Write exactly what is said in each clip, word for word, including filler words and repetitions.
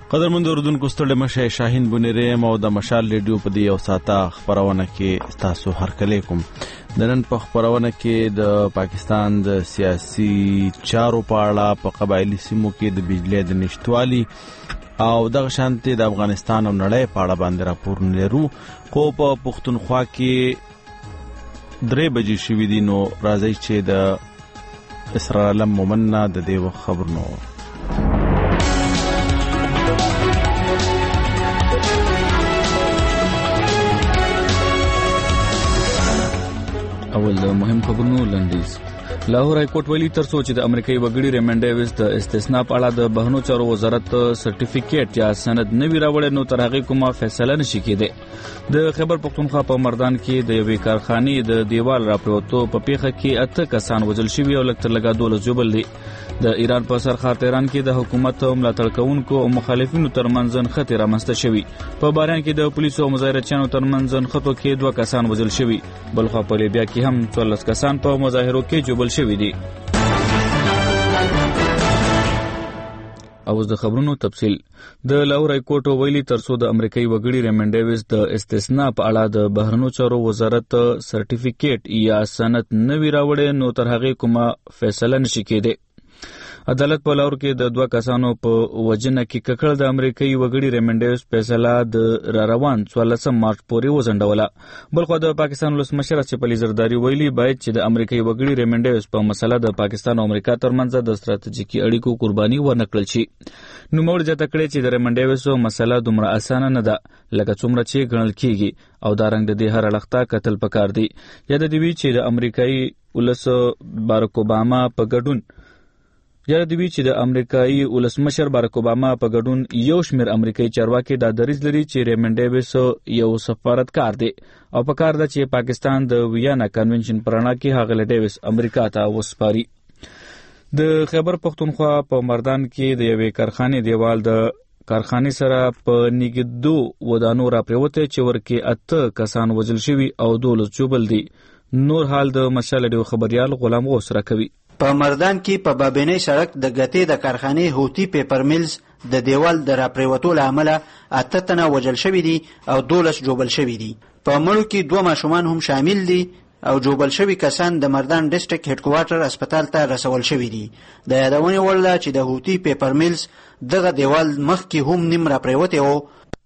قدرمند اوردونکو ستړي مشه شاهین بونیریم او د مشال ریډیو په دی او ساته خبرونه کې تاسو هرکلی کوم. د نن په خبرونه کې د پاکستان د سیاسي چارو په اړه په قبایلی سیمو کې د بجلی د نشټوالي او دغه شانتي د افغانستان او نړۍ په اړه باندې راپور لرو. خو په پښتونخوا کې درې بجې شوې دي، نو راځي چې د اسرار علم مومنه د دې خبرونو اول د مهم خبرونو لنډیز. لاهور های کوټ ویلي تر څو چې د امریکایي وګړي ریمن ډیویس د استثناء په اړه د بهرنیو چارو وزارت سرټیفیکیټ یا سند نه وی راوړی، نو تر هغه کومه فیصله نشي کېدی. د خیبر پختونخوا په مردان کې د یوې کارخانې د دیوال راپروتو په پیښه کې اته کسان وژل شوي او لږ تر لږه دولس ژوبل دي. د ایران په سرخار تهران کې د حکومت ملاتړ کوونکو او مخالفینو ترمنځ نښتې رامنځته شوي. په باران کې د پولیسو او مظاهرچیانو ترمنځ نښتو کې دوه کسان وژل شوي، بلخوا په لیبیا کې هم څوارلس کسان په مظاهرو کې ژوبل شوي دي. اوس د خبرونو تفصیل. د لاهور های کوټ ویلي تر څو د امریکایي وګړي ریمن ډیویس د استثناء په اړه د بهرنیو چارو وزارت سرټیفیکیټ یا سند نه وی راوړی، نو تر هغه کومه فیصله نشي کېدی. عدالت په لاهور کې د دوه کسانو په وژنه کې ککړ د امریکایي وګړي ریمن ډیویس فیصله د را روان څوارلسم مارچ پورې وځنډوله. بلخوا د پاکستان ولسمشر اسف علي زرداري ویلي باید چې د امریکایي وګړي ریمن ډیویس په مسله د پاکستان او امریکا ترمنځ د ستراتیژیکي اړیکو قرباني ورنکړل شي. نوموړي زیاته کړې چې د ریمن ډیویس مسله دومره اسانه نه ده لکه څومره چې ګڼل کېږي او دا رنګ د دې هر اړخته کتل پکار دی. یاد دی وی چې د امریکایي ولس بارک اوباما په ګډون یاد دی چې د امریکایي ولسمشر بارک اوباما په ګډون یو شمېر امریکایي چارواکي دا دریځ لري چې ریمن ډیویس یو سفارتکار دی او په کار ده چې پاکستان د ویانا کنونشن پر اړه کې هغه ډیویس امریکا ته وسپاري. د خیبر پختونخوا په مردان کې د یوې کارخانې دیوال د کارخانې سره په نږدې ودانو راپریوته چې ورکې اته کسان وژل شوي او دولس ژوبل دي. نور حال د مشال ډیو خبريال غلام غوث راکوي. په مردان کې په بابینی سړک د ګټې د کارخانې هوتی پیپر میلز د دیوال د راپریوتو له امله اته تنه وژل شوي دي او دولس ژوبل شوي دي. په مړو کې دوه ماشومان هم شامل دي او ژوبل شوي کسان د مردان ډسټرکټ هډ کوارټر هسپتال ته رسول شوي دي. د یادونې وړ ده چې د هوتی پیپر میلز دغه دیوال مخکې هم نیم راپریوتی و.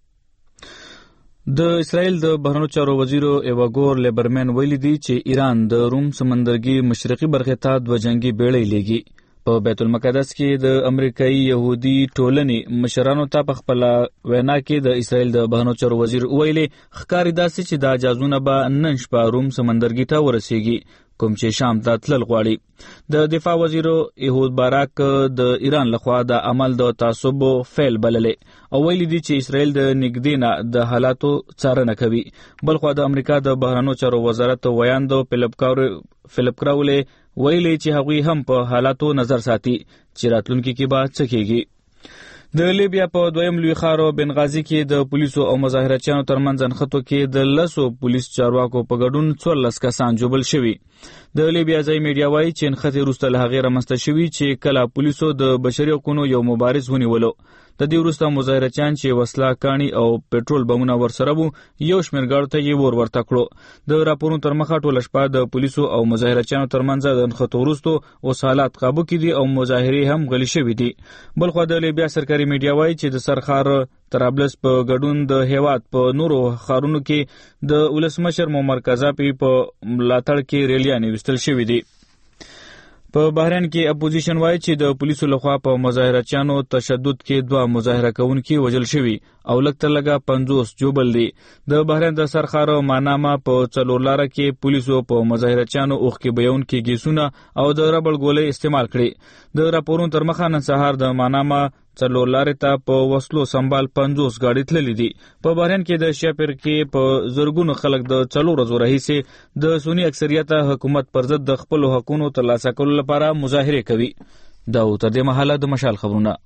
د اسرائیل د بهرنیو چارو وزیر ایواګور لیبرمن ویلي دی چې ایران د روم سمندرګي مشرقي برخې ته دوه جنگي بیړۍ لیږي. په بیت المقدس کې د امریکایي يهودي ټولنې مشرانو ته په خپل وینا کې د اسرائیل د بهرنیو چارو وزیر ویلي ښکاري داسې چې دا جازونه به نن شپه روم سمندرګي ته ورسیږي کوم چې شام ته تلل غواړي. د دفاع وزیر ایهود باراک د ایران لخوا د عمل د تعصب فعل بللې او ویلي دي چې اسرائیل د نږدې نه د حالاتو څارنه کوي. بلخوا د امریکا د بهرنیو چارو وزارت ویاند فلیپ کاور فلیپ کراولي ویلي چې هغوی هم په حالاتو نظر ساتي چې راتلونکي کې به څه کېږي. د لیبیا په دویم لوی ښار بنغازي کې د پولیسو او مظاهرچیانو ترمنځ نښتو کې د لسو پولیس چارواکو په ګډون څوارلس کسان ژوبل شوي. د لیبیا ځایي میډیا وایي چې نښتې وروسته له هغې رامنځته شوي چې کله پولیسو د بشري حقونو یو مبارز ونیولو. د دې وروسته مظاهرچیان چې وسله کاڼي او پټرول بمونه ورسره وو یو شمېر ګاډو ته یې ور ورته کړو. د راپورونو تر مخه ټوله شپه د پولیسو او مظاهرچیانو ترمنځ د نښتو وروستو اوس حالات قابو کې دي او مظاهرې هم غلي شوي دي. بلخوا د لیبیا سرکاري میډیا وایي چې د سرخار طرابلس په ګډون د هیواد په نورو ښارونو کې د ولسمشر معمر قذافي په ملاتړ کې ریلیانې ویستل شوي دي. په بحرین کې اپوزیشن وایي چې د پولیسو لخوا په مظاهرچیانو تشدد کې دوه مظاهره کوونکي وژل شوي او لږ تر لږه پنځوس ژوبل دي. د بحرین د سرخار ماناما په څلور لاره کې پولیسو په مظاهرچیانو اوښکې بهونکي ګیسونه او د ربړ ګولۍ استعمال کړي. د راپورونو تر مخه نن سهار د ماناما څلور لارې ته په وسلو سنبال پنځوس ګاډي تللي دي. په بحرین کې د شپې کې په زرګونو خلک د څلور ورځو راهیسې د سنی اکثریت حکومت پر ضد د خپلو حقونو ترلاسه کولو لپاره مظاهرې کوي. دا تر دې مهاله د مشال خبرونه.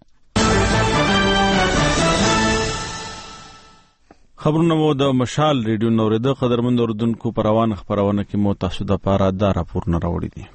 خبرونه مو د مشال ریډیو نوریده. قدرمند اوردونکو په روان خبرونه کې مو تاسو د پاره دا راپورونه راوړي دي.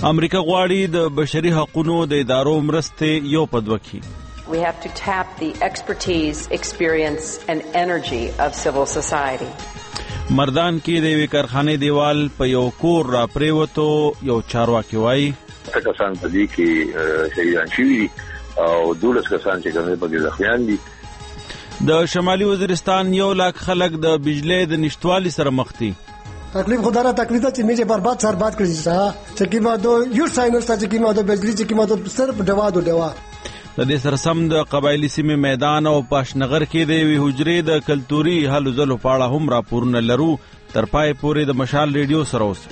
امریکا غواړي د بشري حقوقو د ادارو مرستې یو په دوه کړي. We have to tap the expertise, experience and energy of civil society. مردان کې د یوې کارخانې دیوال په یو کور را پریوتو یو چارواکي وایي کسان په دې کې شهیدان شوي او دولس کسان چې کومه په ځخیان دي. د شمالي وزیرستان یو لاک خلک د بجلی د نشټوالي سره مخ دي. تکلیف خدا را تکلیف چې میجه برباد سر باد کړی چې چې کیما دو یو ساينس چې کیما دو بجلی چې کیما دو صرف دوا دو دوا. د دې سره سم د قبایلی سیمې میدان او پاشنغر کې د وی حجرې د کلتوري هلو ځلو پاړه هم راپورونه لرو. تر پای پورې د مشال ریډیو سره اوس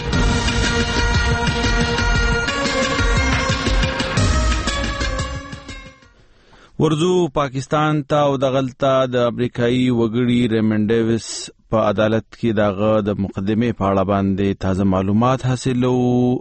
ورزو پاکستان ته او د غلطه د امریکایي وګړي ریمن ډیویس په عدالت کې دغه د مقدمه په اړه باندې تازه معلومات حاصلو.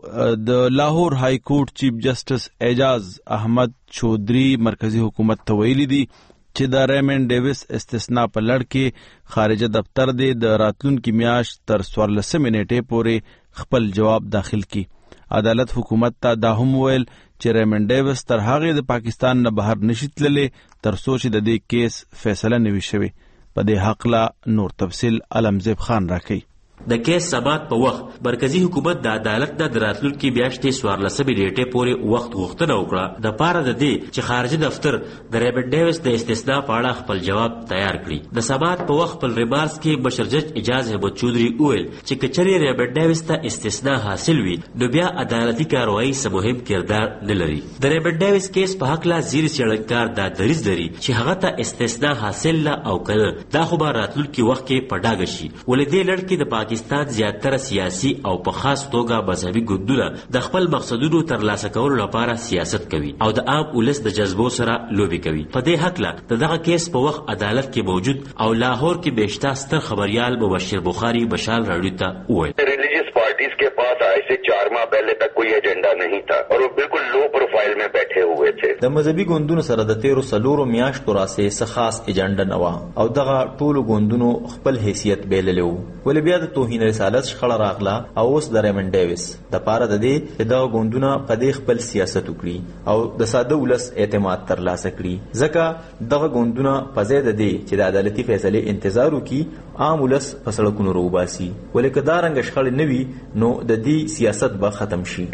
د لاهور های کورټ چیف جسټس اعجاز احمد چودھری مرکزی حکومت ته ویلي دي چې د ریمن ډیویس استثناء په لړ کې خارجه دفتر دی د راتلونکي میاشت تر څوارلسمې نیټې پورې خپل جواب داخل کی. عدالت حکومت ته دا هم ویل چې ریمن ډیویس تر هغه د پاکستان نه بهر نشي تللی تر څو چې د دې کیس فیصله نوي شوي. په دې حق لا نور تفصیل علمزیب خان راکړي. د کیس ثبات په وخت مرکزی حکومت د عدالت د راتلونکي میاشتې څوارلسمې نیټې پورې وخت غوښتنه وکړه د پاره د دې چې خارجي دفتر د ریمن ډیویس د استثناء په اړه خپل جواب تیار کړي. د ثبات په وخت په ریمارکس کې مشر جج اعجاز احمد چودھری وویل چې کچري ریمن ډیویس ته استثناء حاصل وي نو بیا عدالتي کاروایی څه مهم کردار نه لري. د ریمن ډیویس کیس په حق لا زیر څېړنکار دا دریځ لري چې هغه ته استثناء حاصل لا او کړه دا خو به راتلونکي وخت کې په ډاګه شي. ولې دې لړ کې د پاکستان زیاتره سیاسي او په خاص توګه مذهبي ګوندونه د خپل مقصدونو ترلاسه کولو لپاره سیاست کوي او د عام ولس د جذبو سره لوبي کوي. په دې حق لا د دغه کیس په وخت عدالت کې موجود او لاهور کې بیشتر ستر خبريال مبشر بخاری بشال راډیو ته وویل ریلیجیس پارٹیز کے پاس آج سے چار ماہ پہلے تک کوئی ایجنڈا نہیں تھا اور وہ بالکل لو پروفائل میں بیٹھے ہوئے تھے. د مذهبي ګوندونو سره د تیرو سلورو میاشتو راسې څه خاص ایجنډا نه وه او دغه ټولو ګوندونو خپل حیثیت بیللی و. ولې بیا د توهین رسالت شخړه راغله او اوس د ریمن ډیویس د پاره د دې چې دغه ګوندونه په دې خپل سیاست وکړي او د ساده ولس اعتماد ترلاسه کړي. ځکه دغه ګوندونه په ځای د دې چې د عدالتي فیصلې انتظار وکړي عام ولس په سړکونو راوباسي. ولې که دا رنګه شخړې نه وي نو د دې سیاست به ختم شي.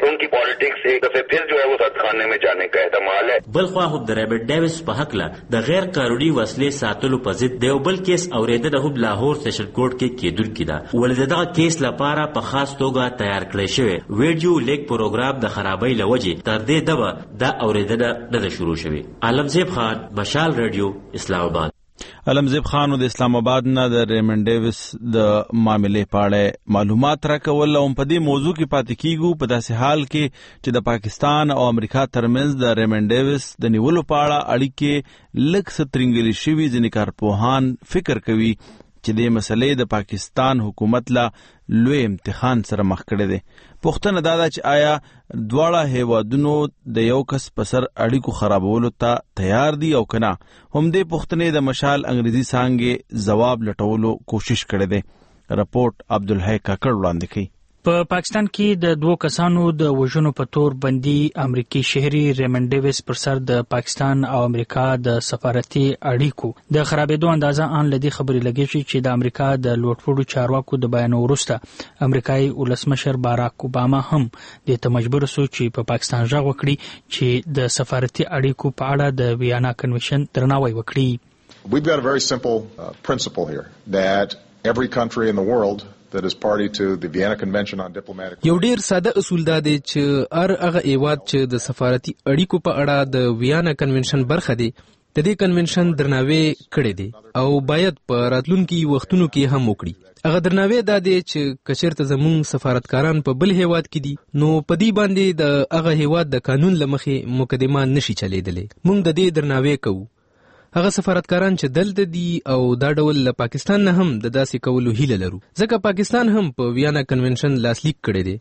بل خوا هم د ریمن ډیویس په حق لا د غیر قانوني وسلې ساتلو په ضد د یو بل کیس اوریدنه هم لاهور سیشن کورټ کې کېدونکې ده. ولې دغه کیس لپاره په خاص توګه تیار کړی شوی ویډیو لیک پروګرام د خرابۍ له وجې تر دې دمه دا اوریدنه نه ده شروع شوې. علمزیب خان مشال رادیو اسلام آباد. علمزیب خان د اسلام آباد نه د ریمن ډیویس د معاملې په اړه معلومات راکول او په دې موضوع کې پاتې کیږو په داسې حال کې چې د پاکستان او امریکا ترمنځ د ریمن ډیویس د نیولو په اړه اړیکې لږ څه ترنګلې شوي. ځینې کارپوهان فکر کوي چې د مسلې د پاکستان حکومت لا لوی امتحان سره مخ کړی دی. پوښتنه دا ده چې آیا دواړه هیوادونو د یو کس په سر اړیکو خرابولو ته تیار دي او کنه. هم دې پوښتنې د مشال انګریزي څانګې ځواب لټولو کوشش کړی دی. رپورټ عبدالحی کاکړ وړاندې کوي. په پاکستان کې د دوو کسانو د وژنو په تور بندي امریکایي شهري ریمن ډیویس پر سر د پاکستان او امریکا د سفارتي اړیکو د خرابېدو اندازه ان لدی خبرې لګېږي چې د امریکا د لوټپوړو چارواکو د بیان وروسته امریکایي ولسمشر باراک اوباما هم د ته مجبور شو چې په پاکستان ژغ وکړي چې د سفارتي اړیکو په اړه د ویانا کنونشن درناوی وکړي. We've got a very simple uh, principle here that every country in the world that is party to the Vienna Convention on Diplomatic. یو ډیر ساده اصول دا دی چې هر هغه هیواد چې د سفارتي اړیکو په اړه د ویانا کنونشن برخه دی د دې کنونشن درناوی کړی دی او باید په راتلونکي وختونو کې هم وکړي. هغه درناوی دا دی چې کچېرته زموږ سفارتکاران په بل هیواد کې دي نو په دې باندې د هغه هیواد د قانون له مخې مقدمه نشي چلیدلی. موږ د دې درناوی کوو. هغه سفارتکاران چې دلته دي او دا ډول له پاکستان نه هم د داسې کولو هیله لرو ځکه پاکستان هم په ویانا کنونشن لاسلیک کړی دی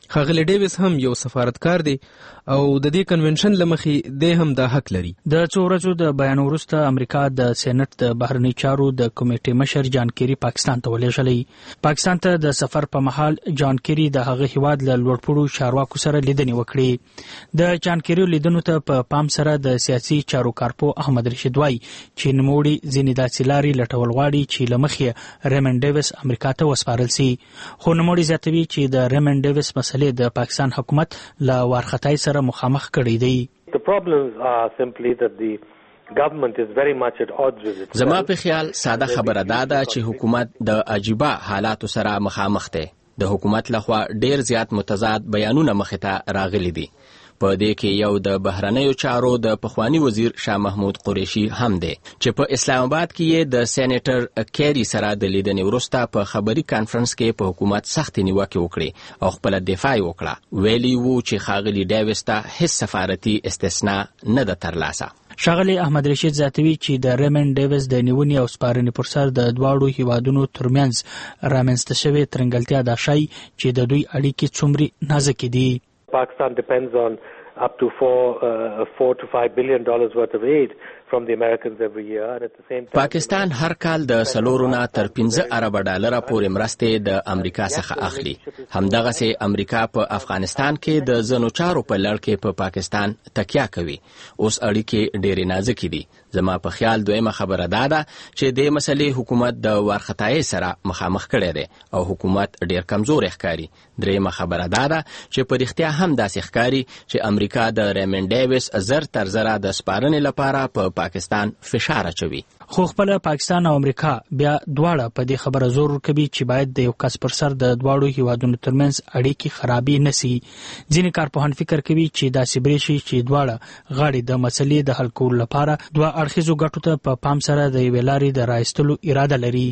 ښاغلی ډیویس هم یو سفارتکار دی او د دې کنونشن لمخې د هم د حق لري. د څو ورځو د بیان وروسته امریکا د سېنات د بهرنی چارو د کمیټې مشر جان کیری پاکستان ته ولېږلی. پاکستان ته د سفر په مهال جان کیری د هغه هیواد له لوړپوړو چارواکو سره لیدنې وکړې. د جان کیری لیدنو ته په پام سره د سیاسي چارو کارپو احمد رشید وای چې نوموړي ځینې داسې لارې لټول غواړي چې له مخې ریمن ډیویس امریکا ته وسپارل سي. خو نوموړي زیاتوي چې د ریمن ډیویس مسلې د پاکستان حکومت له وارخطای سره مخامخ کړي دي. The problems are simply that the government is very much at odds with itself. زما په خیال ساده خبره دا ده چې حکومت د عجیبه حالاتو سره مخامخ دی. د حکومت لخوا ډیر زیات متضاد بیانونه مخې ته راغلي دي. په دې کې یو د بهرنیو چارو د پخوانی وزیر شاه محمود قریشي هم دی چې په اسلام آباد کې یې د سېنیټر کیری سره د لیدنې وروسته په خبري کانفرنس کې په حکومت سختې نیوکې وکړې او خپل دفاع یې وکړه. ویلي وو چې ښاغلي ډیویس ته هیڅ سفارتي استثنا نه ده ترلاسه. ښاغلی احمد رشید زیاتوي چې د ریمن ډیویس د نیونې او سپارنې پر سر د دواړو هیوادونو ترمنځ رامنځته شوې ترنګلتیا دا ښایي چې د دوی اړیکې څومره نازکې دي. Pakistan depends on up to four, uh, four to five billion dollars worth of aid from the Americans every year, and at the same time پاکستان هر کال د سلورو نه تر پنځه ارب ډالره پورې مرستې د امریکا څخه اخلي. همدغه سي امریکا په افغانستان کې د زنو چارو په لړ کې په پاکستان تکیه کوي. اوس اړیکې ډېرې نازکې دي. زما په خیال دویمه خبره دا ده چې د مسلې حکومت د وارخطای سره مخامخ کړي دي او حکومت ډېر کمزور ښکاري. دریمه خبره دا ده چې په رښتیا هم داسې ښکاري چې امریکا د ریمن ډیویس زر تر زره د سپارنې لپاره په پاکستان فشار اچوي. خو خپل پاکستان او امریکا بیا دواړه په دې خبره زور ورکوي چې باید د یو کس پر سر د دواړو هیوادونو ترمنځ اړیکې خرابې نشي. ځینې کارپوهان فکر کوي چې داسې برېښي چې دواړه غاړې د مسلې د حل کولو لپاره دوه اړخیزو ګټو ته په پام سره د یوې لارې د رایستلو اراده لري.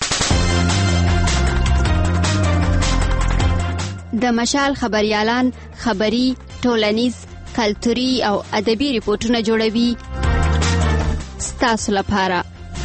د مشال خبريالان خبري، ټولنیز، کلتوري او ادبي ریپورتونه جوړوي ستاسو لپاره.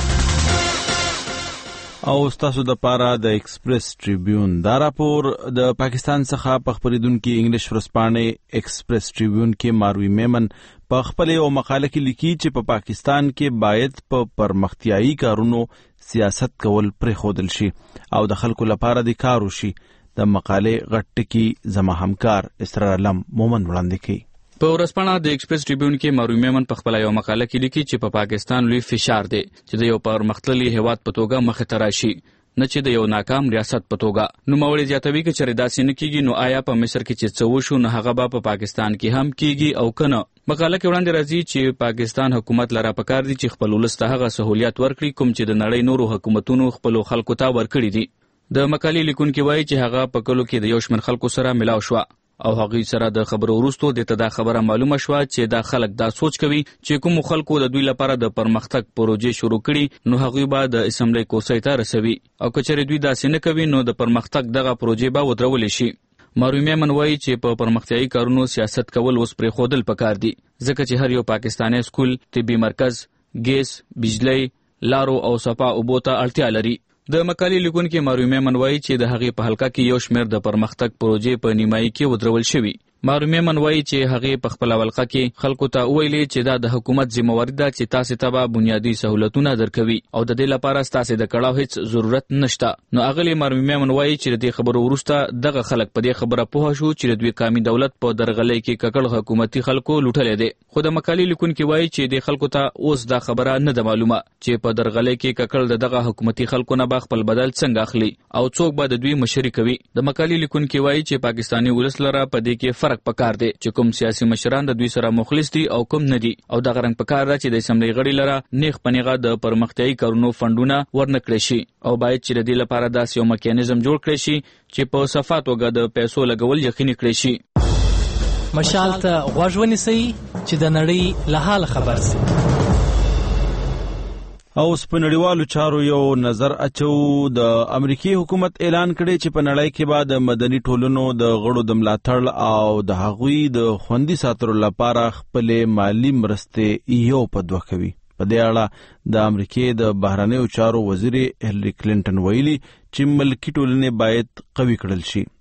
او ستاسو د پاره د ایکسپریس ټریبیون دا راپور د پاکستان څخه په خبرېدونکو انګلیش ورځپاڼې ایکسپریس ټریبیون کې ماروي میمن په خپل یو مقاله کې لیکي چې په پاکستان کې باید په پرمختیایي کارونو سیاست کول پرېښودل شي او د خلکو لپاره د کار وشي. د مقالې غټ ټکی زما همکار اسرار علم مومن وړاندې کوي. په ورځپاڼه د ایکسپریس ټریبیون کې ماروي میمن په خپل یو مقاله کې لیکي چې په پاکستان لوی فشار دی چې د یو پرمختللي هیواد په توګه مخې ته راشي نه چې د یو ناکام ریاست په توګه. نو موري زیاتوي چې چیرې داسې نه کیږي نو آیا په مصر کې چې څه وشو نو هغه به په پاکستان کې هم کیږي او کنه. مقاله کې وړاندې راځي چې پاکستان حکومت لره پکار دي چې خپل ولس ته هغه سہولیات ورکړي کوم چې د نړۍ نورو حکومتونو خپل خلکو ته ورکړي دي. د مقالې لیکونکي وایي چې هغه په کلو کې د یو شمېر خلکو سره ملاو شو او هغه سره د خبرو وروسته د تدا خبره معلومه شو چې دا خلک دا سوچ کوي چې کوم خلکو د دوی لپاره د پرمختګ پروژې شروع کړي نو هغه به د اسمبلی کوسۍ ته رسوي او کچېرې دوی داسې نه کوي نو د پرمختګ دغه پروژې به ودرول شي. ماروي میمن وایي چې په پرمختیایي کارونو سیاست کول اوس پرې خودل پکار دي ځکه چې هر یو پاکستاني سکول، طبي مرکز، ګیس، بجلی، لارو او صفا اوبو ته اړتیا لري. د مقالې لیکونکي ماروي میمن وایي چې د هغې په حلقه کې یو شمېر د پرمختګ پروژې په نیمایي کې ودرول شوي. ماروي میمن وایي چې هغې په خپله حلقه کې خلکو ته وویلې چې دا د حکومت ذمهواري ده چې تاسې ته به بنیادي سهولتونه درکوي او د دې لپاره ستاسې د کړاو هیڅ ضرورت نشته. نو اغلې ماروي میمن وایي چې د دې خبرو وروسته دغه خلک په دې خبره پوه شو چې د دوی قامي دولت په درغلۍ کې ککړ حکومتي خلکو لوټلی دی. خو د مقالې لیکونکي وایي چې د خلکو ته اوس دا خبره نه ده معلومه چې په درغلۍ کې ککړ د دغه حکومتي خلکو نه به خپل بدل څنګه اخلي او څوک به د دوی مشري کوي. د مقالې لیکونکي وایي چې پاکستاني ولس لره په دې کې فرق پکار دی چې کوم سیاسي مشران د دوی سره مخلص دي او کوم نه دي او دغه رنګ پکار ده چې د اسمبلی غړي لره نیغ پنیغه د پرمختیایي کارونو فندونه ورنکړي شي او باید چې د دې لپاره داسې یو میکانیزم جوړ کړي شي چې په صفا توګه د پیسو لګول یقیني کړي شي. مشال ته غوږ ونیسئ چې د نړۍ له حاله خبر سئ. او په نړیوالو چارو یو نظر اچو. د امریکای حکومت اعلان کړي چې په نړۍ کې به د مدني ټولنو د غړو د ملاتړ او د هغوی د خوندي ساتلو لپاره خپل مالی مرستې یو په دوه کوي. په دې اړه د امریکای د بهرنیو چارو وزیر هیلری کلینټن ویلي چې ملکی ټولنې باید قوي کړل شي.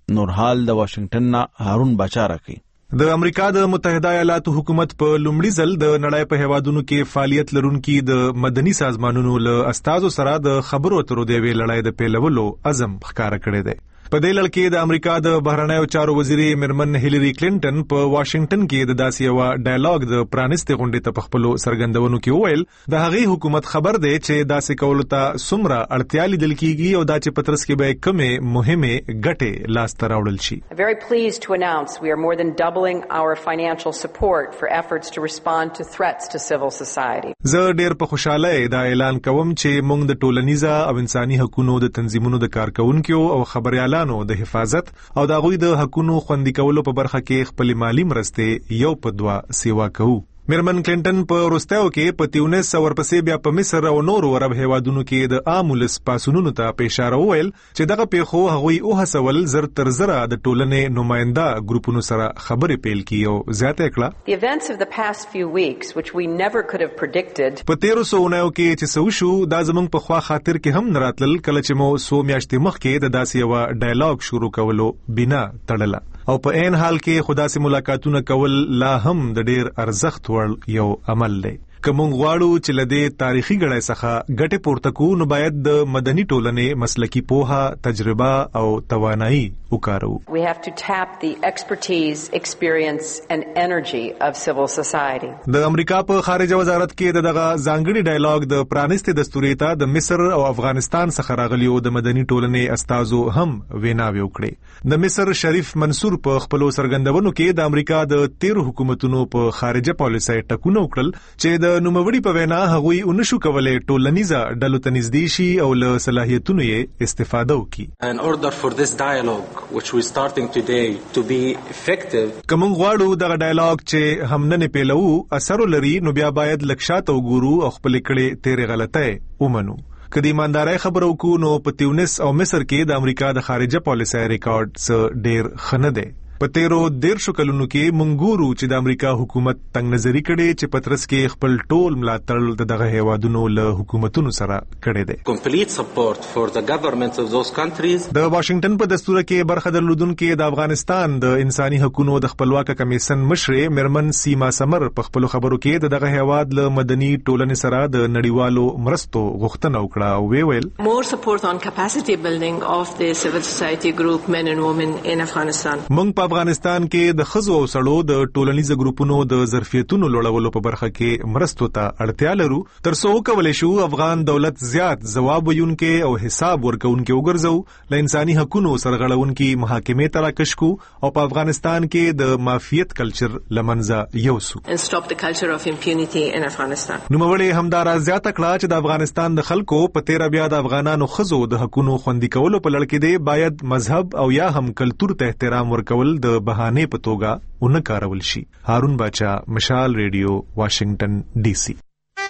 نور حال د واشنگټن نه هارون باچا راکړي. د امریکا د متحده ایالاتو حکومت په لومړي ځل د نړۍ په هیوادونو کې فعالیت لرونکي د مدني سازمانونو له استازو سره د خبرو اترو د یوې لړۍ د پیلولو عزم ښکاره کړی دی. په دې لړ کې د امریکا د بهرنیو چارو وزیرې میرمن هیلری کلینټن په واشنگټن کې د داسې یو ډایلاګ د پرانیستې غونډې ته په خپلو څرګندونو کې وویل د هغې حکومت خبر دی چې داسې کولو ته څومره اړتیا لیدل کیږي او دا چې په ترڅ کې به کومې مهمې ګټې لاسته راوړل شي. I'm very pleased to announce we are more than doubling our financial support for efforts to respond to threats to civil society. زه ډېر په خوشاله دا اعلان کوم چې موږ د ټولنیزه او انساني حقوقو د تنظیمونو د کارکونکو او خبريالانو د حفاظت او د هغوی د حقوقو خوندي کولو په برخه کې خپل مالی مرستې یو په دوا سیوا کوو. میرمن کلینټن په وروستیو کې په تیونس او ورپسې بیا په مصر او نورو عرب هیوادونو کې د عام ولس پاسونونو ته په اشاره وویل چې دغه پیښو هغوی وهڅول زر تر زره د ټولنې نماینده ګروپونو سره خبرې پیل کړي او زیاته کړه. The events of the past few weeks which we never could have predicted. په تیرو سوونیو کې چې څه وشو دا زموږ په خوا خاطر کې هم نه راتلل کله چې مو څو میاشتې مخکې د داسې یوه ډایلاګ شروع کولو بنا تړله او په عین حال کې خدا سي ملاقاتونه کول لا هم د ډیر ارزښت وړ یو عمل دی. که مونږ غواړو چې لدې تاریخي غړې څخه ګټه پورته کوو نو باید د مدني ټولنې مسلکی پوهه، تجربه او توانایي وکارو. We have to tap the expertise, experience and energy of civil society. د امریکا په خارجه وزارت کې دغه ځانګړي ډایلاګ د پرانیستې دستوري ته د مصر او افغانستان څخه راغلیو د مدني ټولنې استازو هم ویناوي وکړي. د مصر شریف منصور په خپلو څرګندونو کې د امریکا د تیر حکومتونو په خارجه پالیسۍ ټکونه وکړل چې د نوموړي په وینا هغوی ونشو کولای ټولنیزه ډلو ته نږدې شي او له صلاحیتونو یې استفاده وکړي. In order for this dialogue which we starting today to be effective, کوم غواړو دغه ډایلاګ چې هم نه پیلو اثر لري نو بیا باید لکشات وګورو او خپل کړي تیرې غلطۍ ومنو. کدی ایمانداري خبرو کو نو په تیونس او مصر کې د امریکا د خارجه پالیسۍ ریکارډ څخه ډیر خنه دی. په تیرو دیرشو کلونو کې منګورو چې د امریکا حکومت تنگ نظری کړي چې پترس کې خپل ټول ملاتړ د دغه هیوادونو له حکومتونو سره کړي دي. complete support for the governments of those countries. د واشنگټن په دستور کې برخه درلودونکو د افغانستان د انساني حقوقو د خپلواک کمیسن مشرې میرمن سیما سمر په خپل خبرو کې د دغه هیواد له مدني ټولنې سره د نړیوالو مرستو غوښتنه وکړه او ویل more support on capacity building of the civil society group men and women in Afghanistan. موږ افغانستان کې د خزو او سړو د ټولنیزو ګروپونو د ظرفیتونو لوړولو په برخه کې مرستو ته اړتیا لرو ترڅو وکولای شو افغان دولت زیات ځواب ویونکې او حساب ورکونکې وګرځو ل انساني حقوقو سرغړونکې محاکمې ته راکش کو او په افغانستان کې د مافیت کلچر لمنځه یوسو and stop the culture of impunity in Afghanistan. نو مولې همدارا زیاته کړه چې د افغانستان د خلکو په تیر بیا د افغانانو خزو د حقوقو خوندي کولو په لړ کې دی باید مذهب او یا هم کلچر ته احترام ورکول د بهانه په توګه اون کارول شي. هارون باچا، مشال ریډیو، واشنگټن ډي سي.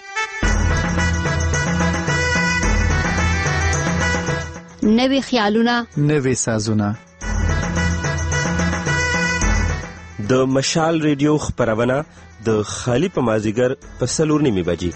نوې خیالونه، نوې سازونه. د مشال ریډیو خبرونه د خالی په مازیګر په څلور نیمې بجې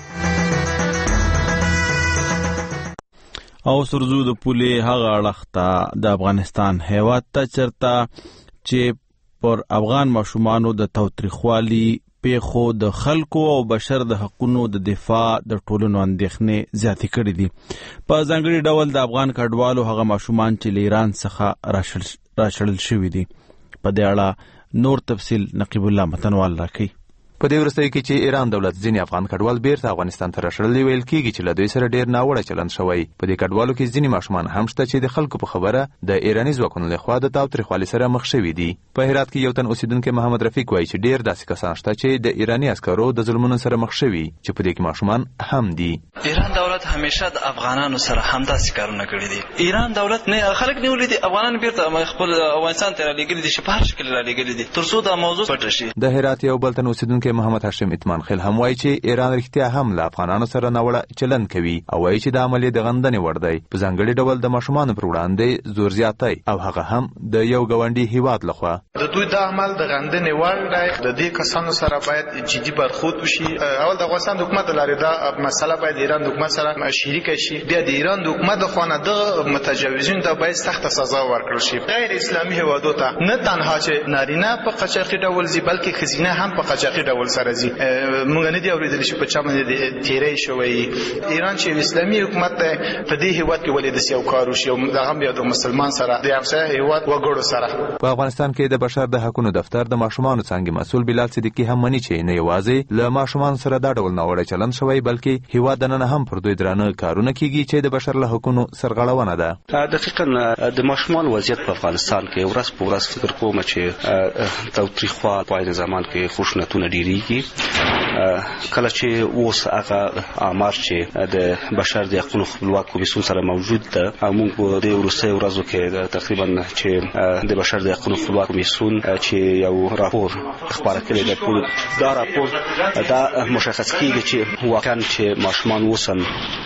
او سرزو د پولې هغه اړخته د افغانستان هیواد ته چرته چې پر افغان ماشومانو د تاوتریخوالي پیښو د خلکو او بشر د حقوقو د دفاع د ټولنو اندېښنې زیاتې کړې دي. په ځانګړي ډول د افغان کډوالو هغه ماشومان چې له ایران څخه راشړل شوي دي. په دې اړه نور تفصیل نقیب الله متنوال راکړي. په دې ورستۍ کې چې ایران دولت ځینې افغان کډوال بیرته افغانستان ته راشړل ویل کېږي چې له دوی سره ډیر ناوړه چلند شوی. په دې کډوالو کې ځینې ماشومان هم شته چې د خلکو په خبره د ایراني ځواکونو لخوا د تاوتریخوالي سره مخ شوي دي. په هرات کې یو تن اوسیدونکي محمد رفیق وایي چې ډیر داسې کسان شته چې د ایراني عسکرو د ظلمونو سره مخ شوي چې په دې کې ماشومان هم دي. ایران دولت همیشه د افغانانو سره همداسې کارونه کړي دي. ایران دولت نه خلک نیولې دي، افغانان بیرته خپل افغانستان ته رالیږلي دي چې په هر شکل رالیږلي دي ترڅو دا موضوع پټه شي. د هرات یو بل تن اوسیدونکي څېړونکی محمد هاشم اطمان خیل هم وایي چې ایران رښتیا هم له افغانانو سره ناوړه چلند کوي او وایي چې د عملي د غندنې وړ دی. په ځانګړي ډول د ماشومانو پر وړاندې زور زیاتی او هغه هم د یو ګاونډي هیواد لخوا. د دوی دا عمل د غندنې وړ دی. د دې کسانو سره باید جدي برخورد وشي. اول د افغانستان د حکومت لارې دا مسله باید ایران د حکومت سره شریک شي. بیا د ایران د حکومت د خوا نه د متجاوزین ته باید سخته سزا ورکړل شي. غیر اسلامي هیوادو ته نه تنها چې نارینه په قاچاقي ډول ځي بلکې ښځینه هم په قاچاقي ډول سره ځي. موږ نه دي اورېدلی چې په چا باندې تیری شوی. ایران چې اسلامي حکومت دی په دې هیواد کې ولې داسې یو کار وشي او د هم بیا د مسلمان سره د همسایه هیواد وګړو سره. په افغانستان کې د بشر د حقونو دفتر د ماشومانو څانګې مسؤل بلال صدیقي هم مني چې نه یوازې له ماشومانو سره دا ډول ناوړه چلند شوی بلکې هیواد دننه هم پر دوی درانه کارونه کیږي چې د بشر له حقونو سرغړونه ده. دقیقاً د ماشومان وضعیت په افغانستان کې ورځ په ورځ فکر کوم چې تاوتریخوال په عین زمان کې خشونتونه ډیریږي. کله چې اوس هغه آمار چې د بشر د حقوقو خپلواک کمیسیون سره موجود ده او موږ په دې وروستیو ورځو کې تقریبا چې د بشر د حقوقو خپلواک کمیسیون چې یو راپور خبره کړې ده دا راپور دا مشخص کیږي چې واقعا چې ماشومان وسن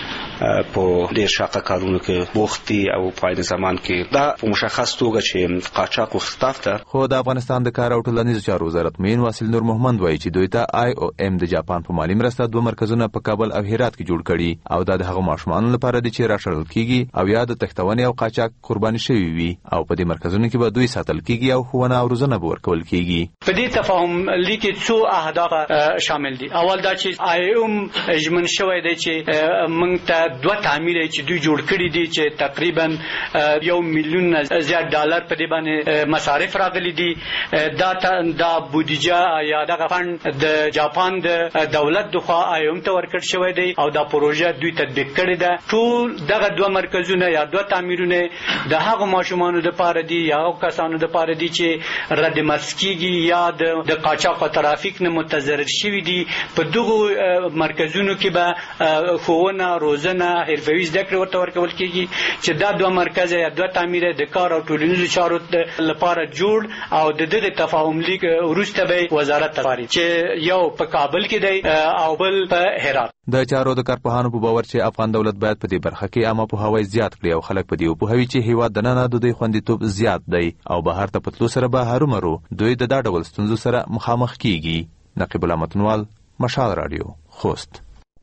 په ډېر شاقه کارونو کې بوخت دي او په عین زمان کې دا په مشخص توګه چې قاچاق او اختطاف ته. خو د افغانستان د کار او ټولنیزو چارو وزارت مین واصل نور محمد وایي چې دوی ته آی او ام د جاپان په مالي مرسته دوه مرکزونه په کابل او هرات کې جوړ کړي او دا د هغو ماشومانو لپاره دي چې راشړل کیږي او یا د تښتونې او قاچاق قرباني شوي وي او په دې مرکزونو کې به دوی ساتل کیږي او ښوونه او روزنه به ورکول کیږي. په دې تفاهم لیک کې څو اهداف شامل دي. اول دا چې آی او ام اجمن شوی دی چې موږ ته دوه تعمیر چې دوی جوړ کړی دي چې تقریبا یو میلیون زیات ډالر په دې باندې مصارف راغلي دي. دا دا بودیجه یا دغه فند د جاپان د دولت د خوا ایوم ته ورکړ شوی دی او دا پروژه دوی تطبیق کړی ده. ټول دغه دوه مرکزونه یا دوه تعمیرونه د هغو ماشومانو لپاره دي یا هغو کسانو لپاره دي چې رد مسکیږي یا د قاچاق او ترافیک نه متضرر شوي دي. په دغو مرکزونو کې به ښوونه روزنه حرفوي زده کړې ورته ورکول کېږي چې دا دوه مرکز یا دوه تعمیره د کار او ټولنیزو چارو لپاره جوړ او د دغه تفاهم لیک وروسته به وزارت ته واري چې یو په کابل کې دی او بل په هرات. د چارو د کارپوهانو په باور چې افغان دولت باید په دې برخه کې عامه پوهاوی زیات کړي او خلک په دې وپوهوي چې هیواد دننه د دوی خوندیتوب زیات دی او بهر ته په تلو سره به هرومرو دوی د دا ډول ستونزو سره مخامخ کیږي. نقیب الله متنوال، مشال رادیو، خوست.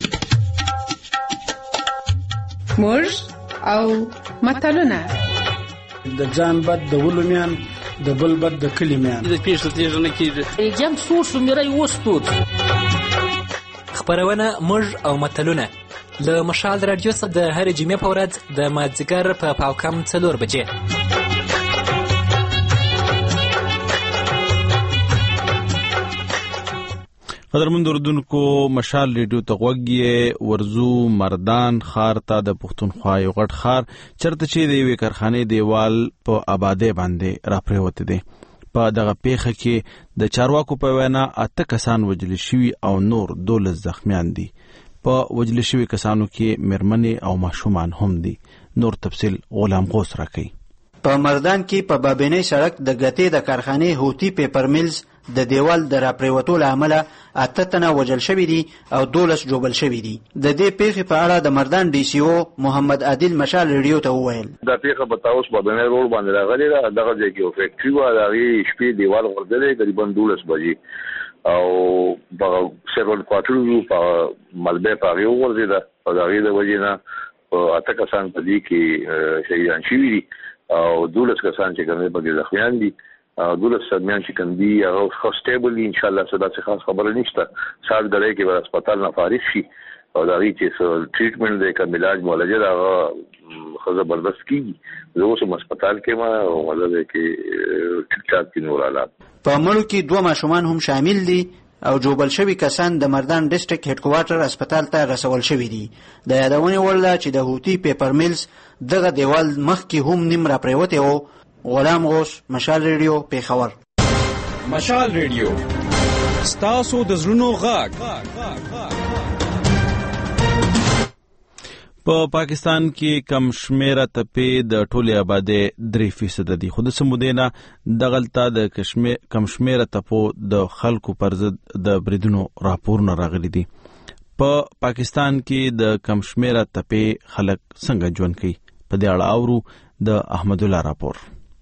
موږ او متلونه د ځان بد د ولومیان د بل بد د کلمیان د پیښو تیږه نه کیږي جام سور سمری وستود. خبرونه موږ او متلونه له مشال رادیو څخه د هر جمعې په ورځ د مازدیګر په پاوکم څلور بجې. قدرمن اردوونکو، مشال ریډیو ته غوږ یې ورزو مردان ښار ته د پښتونخوا یو غټ ښار چرته چې د یوې کارخانې دیوال په آبادۍ باندې راپرېوتی دی. په دغه پیښه کې د چارواکو په وینا اته کسان وژل شوي او نور دولس زخمیان دي. په وژل شوي کسانو کې میرمنې او ماشومان هم دي. نور تفصیل غلام غوث راکوي. په مردان کې په بابینی سړک د ګتې د کارخانې هوتی پیپر میلز د دیوال د راپریوتو له امله اته تنه وژل شوي دي او دولس جوبل شوي دي. د دې پیښې په اړه د مردان ډي سی او محمد عادل مشال ریډیو ته وویل دا پیښه په تاسو بابینی روډ باندې راغلې ده. دغه ځای کې یو فیکټري و، د هغې شپې دیوال غورځېدلی تقریبا دولس بجې او په سیورل کوارټرز په ملبې په هغې وغورځېده او د هغې د وجې نه په اته کسان په دې کې شهیدان شوي دي او دولس کسان چې کوم په کې زخمیان دي. دولس سدمیان چې کوم دي هغه خو سټیبل دي، ان شاء الله څه داسې خاص خبره نشته. سال درې کې به هسپتال نه فارغ شي او د هغې چې ټریټمنټ دی کوم علاج معالجه ده هغه ښه زبردست کېږي. زه اوس هم هسپتال کې یم او مطلب دی کې ټیک ټاک دي نور حالات. په مړو کې دوه ماشومان هم شامل دي او جوبل شوي کسان د مردان ډسټرکټ هډ کوارټر هسپتال ته رسول شوي دي. د یادونې وړ ده چې د هوتی پیپر میلز دغه دیوال مخکې هم نیم راپریوتی و. غلام غوث، مشال ریډیو، پیښور. مشال ریډیو ستاسو د زړونو غږ. په پاکستان کې کم شمیره تپې د ټولې آبادی درې فیصد دي، خو د سمودینا دغلطه د کم شمیره تپو د خلکو پر ضد د بریدونو راپورونه راغلي دي. په پاکستان کې د کم شمیره تپې خلک څنګه ژوند کوي، په دې اړه اورو د احمد الله راپور.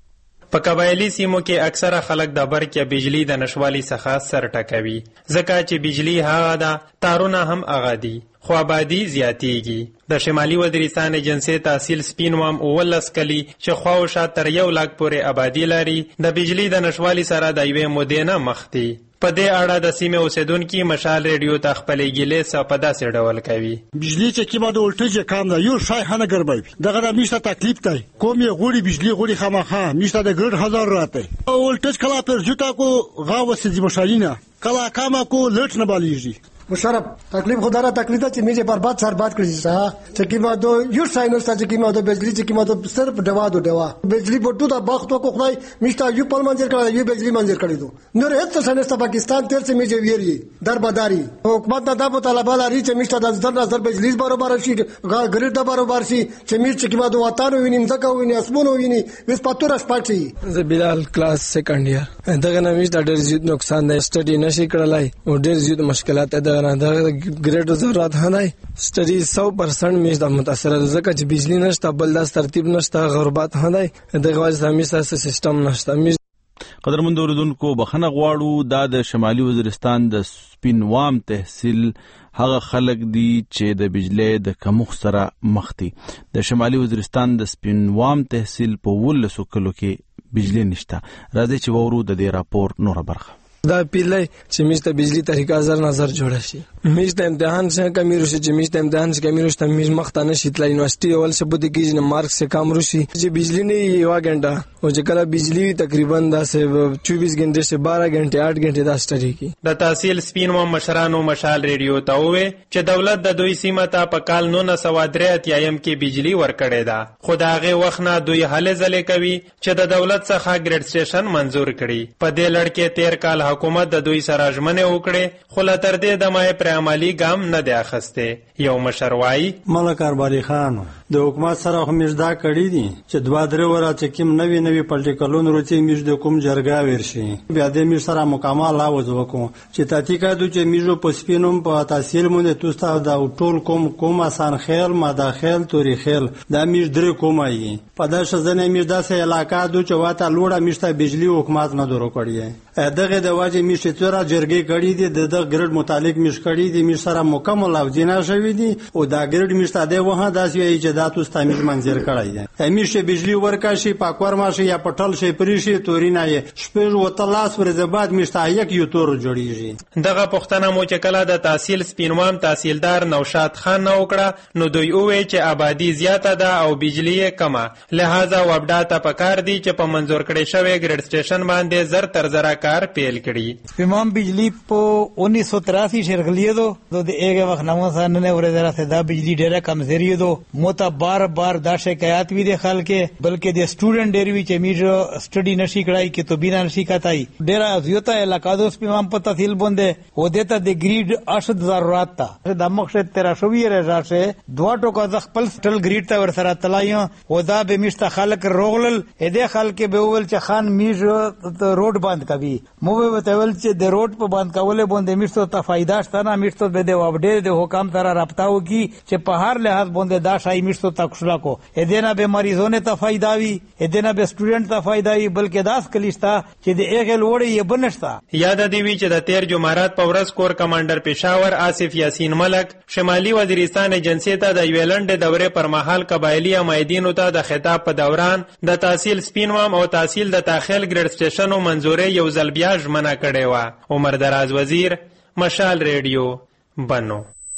په قبایلی سیمو کې اکثره خلک د برق یا بجلی د نشوالي څخه سر ټکوي، ځکه چې بجلی هغه ده، تارونه هم هغه دي، خو آبادی زیاتیږي. د شمالي وزیرستان ایجنسی تحصیل سپین وام اولس کلی چې خواوشا تر یو لاک پورې آبادی لري، د بجلی د نشوالي سره د یوې مودې نه مخ دي. په دې اړه د سیمې اوسیدونکي مشال ریډیو ته خپلې ګیلې څه په داسې ډول کوي. بجلی چې کیما د ولټیج کم ده، یو شای هنه ګربای دغه د میشته تکلیف دی، کوم یې غوړي بجلی غوړي خامخا میشته د ګرد هزار راته ولټیج کلا پر جوتا کو غاوه سي مشالینه کلا کاما کو لټ نه بالیږي. مشرف تکلیف خدارا تکلیف ته چې میجه برباد سر باد کړی سا چې کیما دو یو ساينس ته چې کیما دو بجلی چې کیما دو صرف دوا دو دوا بجلی بټو دا بخت کو خدای میشته یو پل منځر کړی یو بجلی منځر کړی دو نور هیڅ ساينس ته پاکستان تر څه میجه ویری دربداري حکومت دا په طلبه لري چې میشته د زر نظر بجلی برابر شي ګریډ د برابر شي چې میچ چې کیما دو وطن ویني ځکه ویني اسمونو ویني وس پاتور سپاټي. زه بلال کلاس سیکنډ ایئر دغه نه میشته ډېر زیات نقصان دی، سټډي نشي کړلای او ډېر زیات مشکلات ده. دا ګریډ ضرورت هنای سټډي سو پرسنټ میش د متاثر ځکه چې بجلی نشته، بل د ترتیب نشته، غربت هنای دغه وجه همیشه سیستم نشته. قدرمن اوریدونکو بخنه غواړو دا د شمالي وزیرستان د سپین وام تحصیل هغه خلک دي چې د بجلی د کمښت سره مخ دي. د شمالي وزیرستان د سپین وام تحصیل په ولسو کلو کې بجلی نشته. راځي چې وورو د دې راپور نوره برخه. دا پیلای چې میشته بجلی طریقه زر نظر جوړ شي، میشته امتحان څخه کمی روشي، چې میشته امتحان څخه کمی روشي میش مخته نشي تل یونیورسيټي اول څه بده کېږي نه مارک څخه کم روشي چې بجلی نه یو غنټه او چې کله بجلی تقریبا داسې چوبیس غنټه سے بارہ غنټه آٹھ غنټه دا سټډي کی. د تحصیل سپین و مشرانو مشال ریډیو ته وې چې دولت د دوی سیمه ته په کال نو سوا درې اتیایم کې بجلی ورکړې ده، خو دا هغه وخت نه دوی هلې ځلې کوي چې د دولت څخه ګریډ سټیشن منزور کړي. په دې لړ کې تیر کال حکومت د دوی سره ژمنه وکړه، خو لا تر دې د مې پر عملی ګام نه دی اخسته. یو مشروای ملک اربالي خان د حکومت سره هم مجدا کړی دي چې دوا درې ورا چې کوم نوی نوی پولیټیکلون روچي میش د کوم جرګا ورشي بیا د میش سره مکمل لاوز وکړو چې تاتیکا د چې میجو پسپینوم په تحصیل مونږ توستا د ټول کوم کوم آسان خیل ما داخل توري خیل د میش درې کومای په داسه ځنه میش داسه علاقہ د چواته لوړه میشته بجلی حکومت نه درو کړی دغه د واجب میش تورا جرګې کړی دي د ګرډ متعلق میش کړی دي میش سره مکمل او جنا شوی دي او دا ګرډ میشته د وه داسې چې دا توستا میش منځر کړی دی میش بجلی ورکا شي پاکور ماشه یا پټل شي پریشي تورینه شپږ و تلاس ورځ بعد میشته یک یو تور جوړیږي. دغه پښتنه مو چې کله د تحصیل سپینوام تحصیلدار نوشاد خان نو کړه نو دوی وویل چې آبادی زیاته ده او بجلی کمه، لہذا وبډا ته پکار دی چې په منزور کړي شوی ګریډ سټیشن باندې زر تر زرا کار پیل کړي. تمام بجلی په انیس سو تراسی شرغلیه دو د ایګه وخت نامو سره نه ورې درته دا بجلی ډیره کمزوري دو موته بار بار دا شکایت وی د خلک بلکې د سټوډنټ ډیر وی چې میجو سټډي نشي کړای کې تو بنا نشي کاتای ډیره زیاته علاقہ دوس په په تحصیل باندې و دیتا د ګریډ اشد ضرورت تا د مخشه تیرا شوی راځه دوا ټوکا د خپل سټل ګریډ ته ور سره تلایو و دا به میشته خلک روغلل اې د خلک به ول چې خان میجو روډ بند کوي مو به وتول چې د روډ په بند کولې باندې میشته ته فائدہ شته نه میشته به د اپډیټ د حکام سره رابطه وکي چې په هر لحاظ باندې دا شای میشته تکشلا کو اې دینه به مریضونه ته فائدہ وي اې دینه به سټوډنټ ته فائدہ وي بلکې داس کلیستا چې د ایغه لوړې یې بنشتا. یاد دی وی چې د تیر جمعرات په ورځ کور کمانډر پېښور آصف یاسین ملک شمالي وزیرستان ایجنسی ته د ویلند دورې پر مهال قبایلی امایدینو ته د خطاب په دوران د تحصیل سپینوام او تحصیل د تاخیل ګریډ سټیشن او منزورې یو ځل بیا ژمنه کړې و. عمر دراز وزیر، مشال ریډیو، بنو.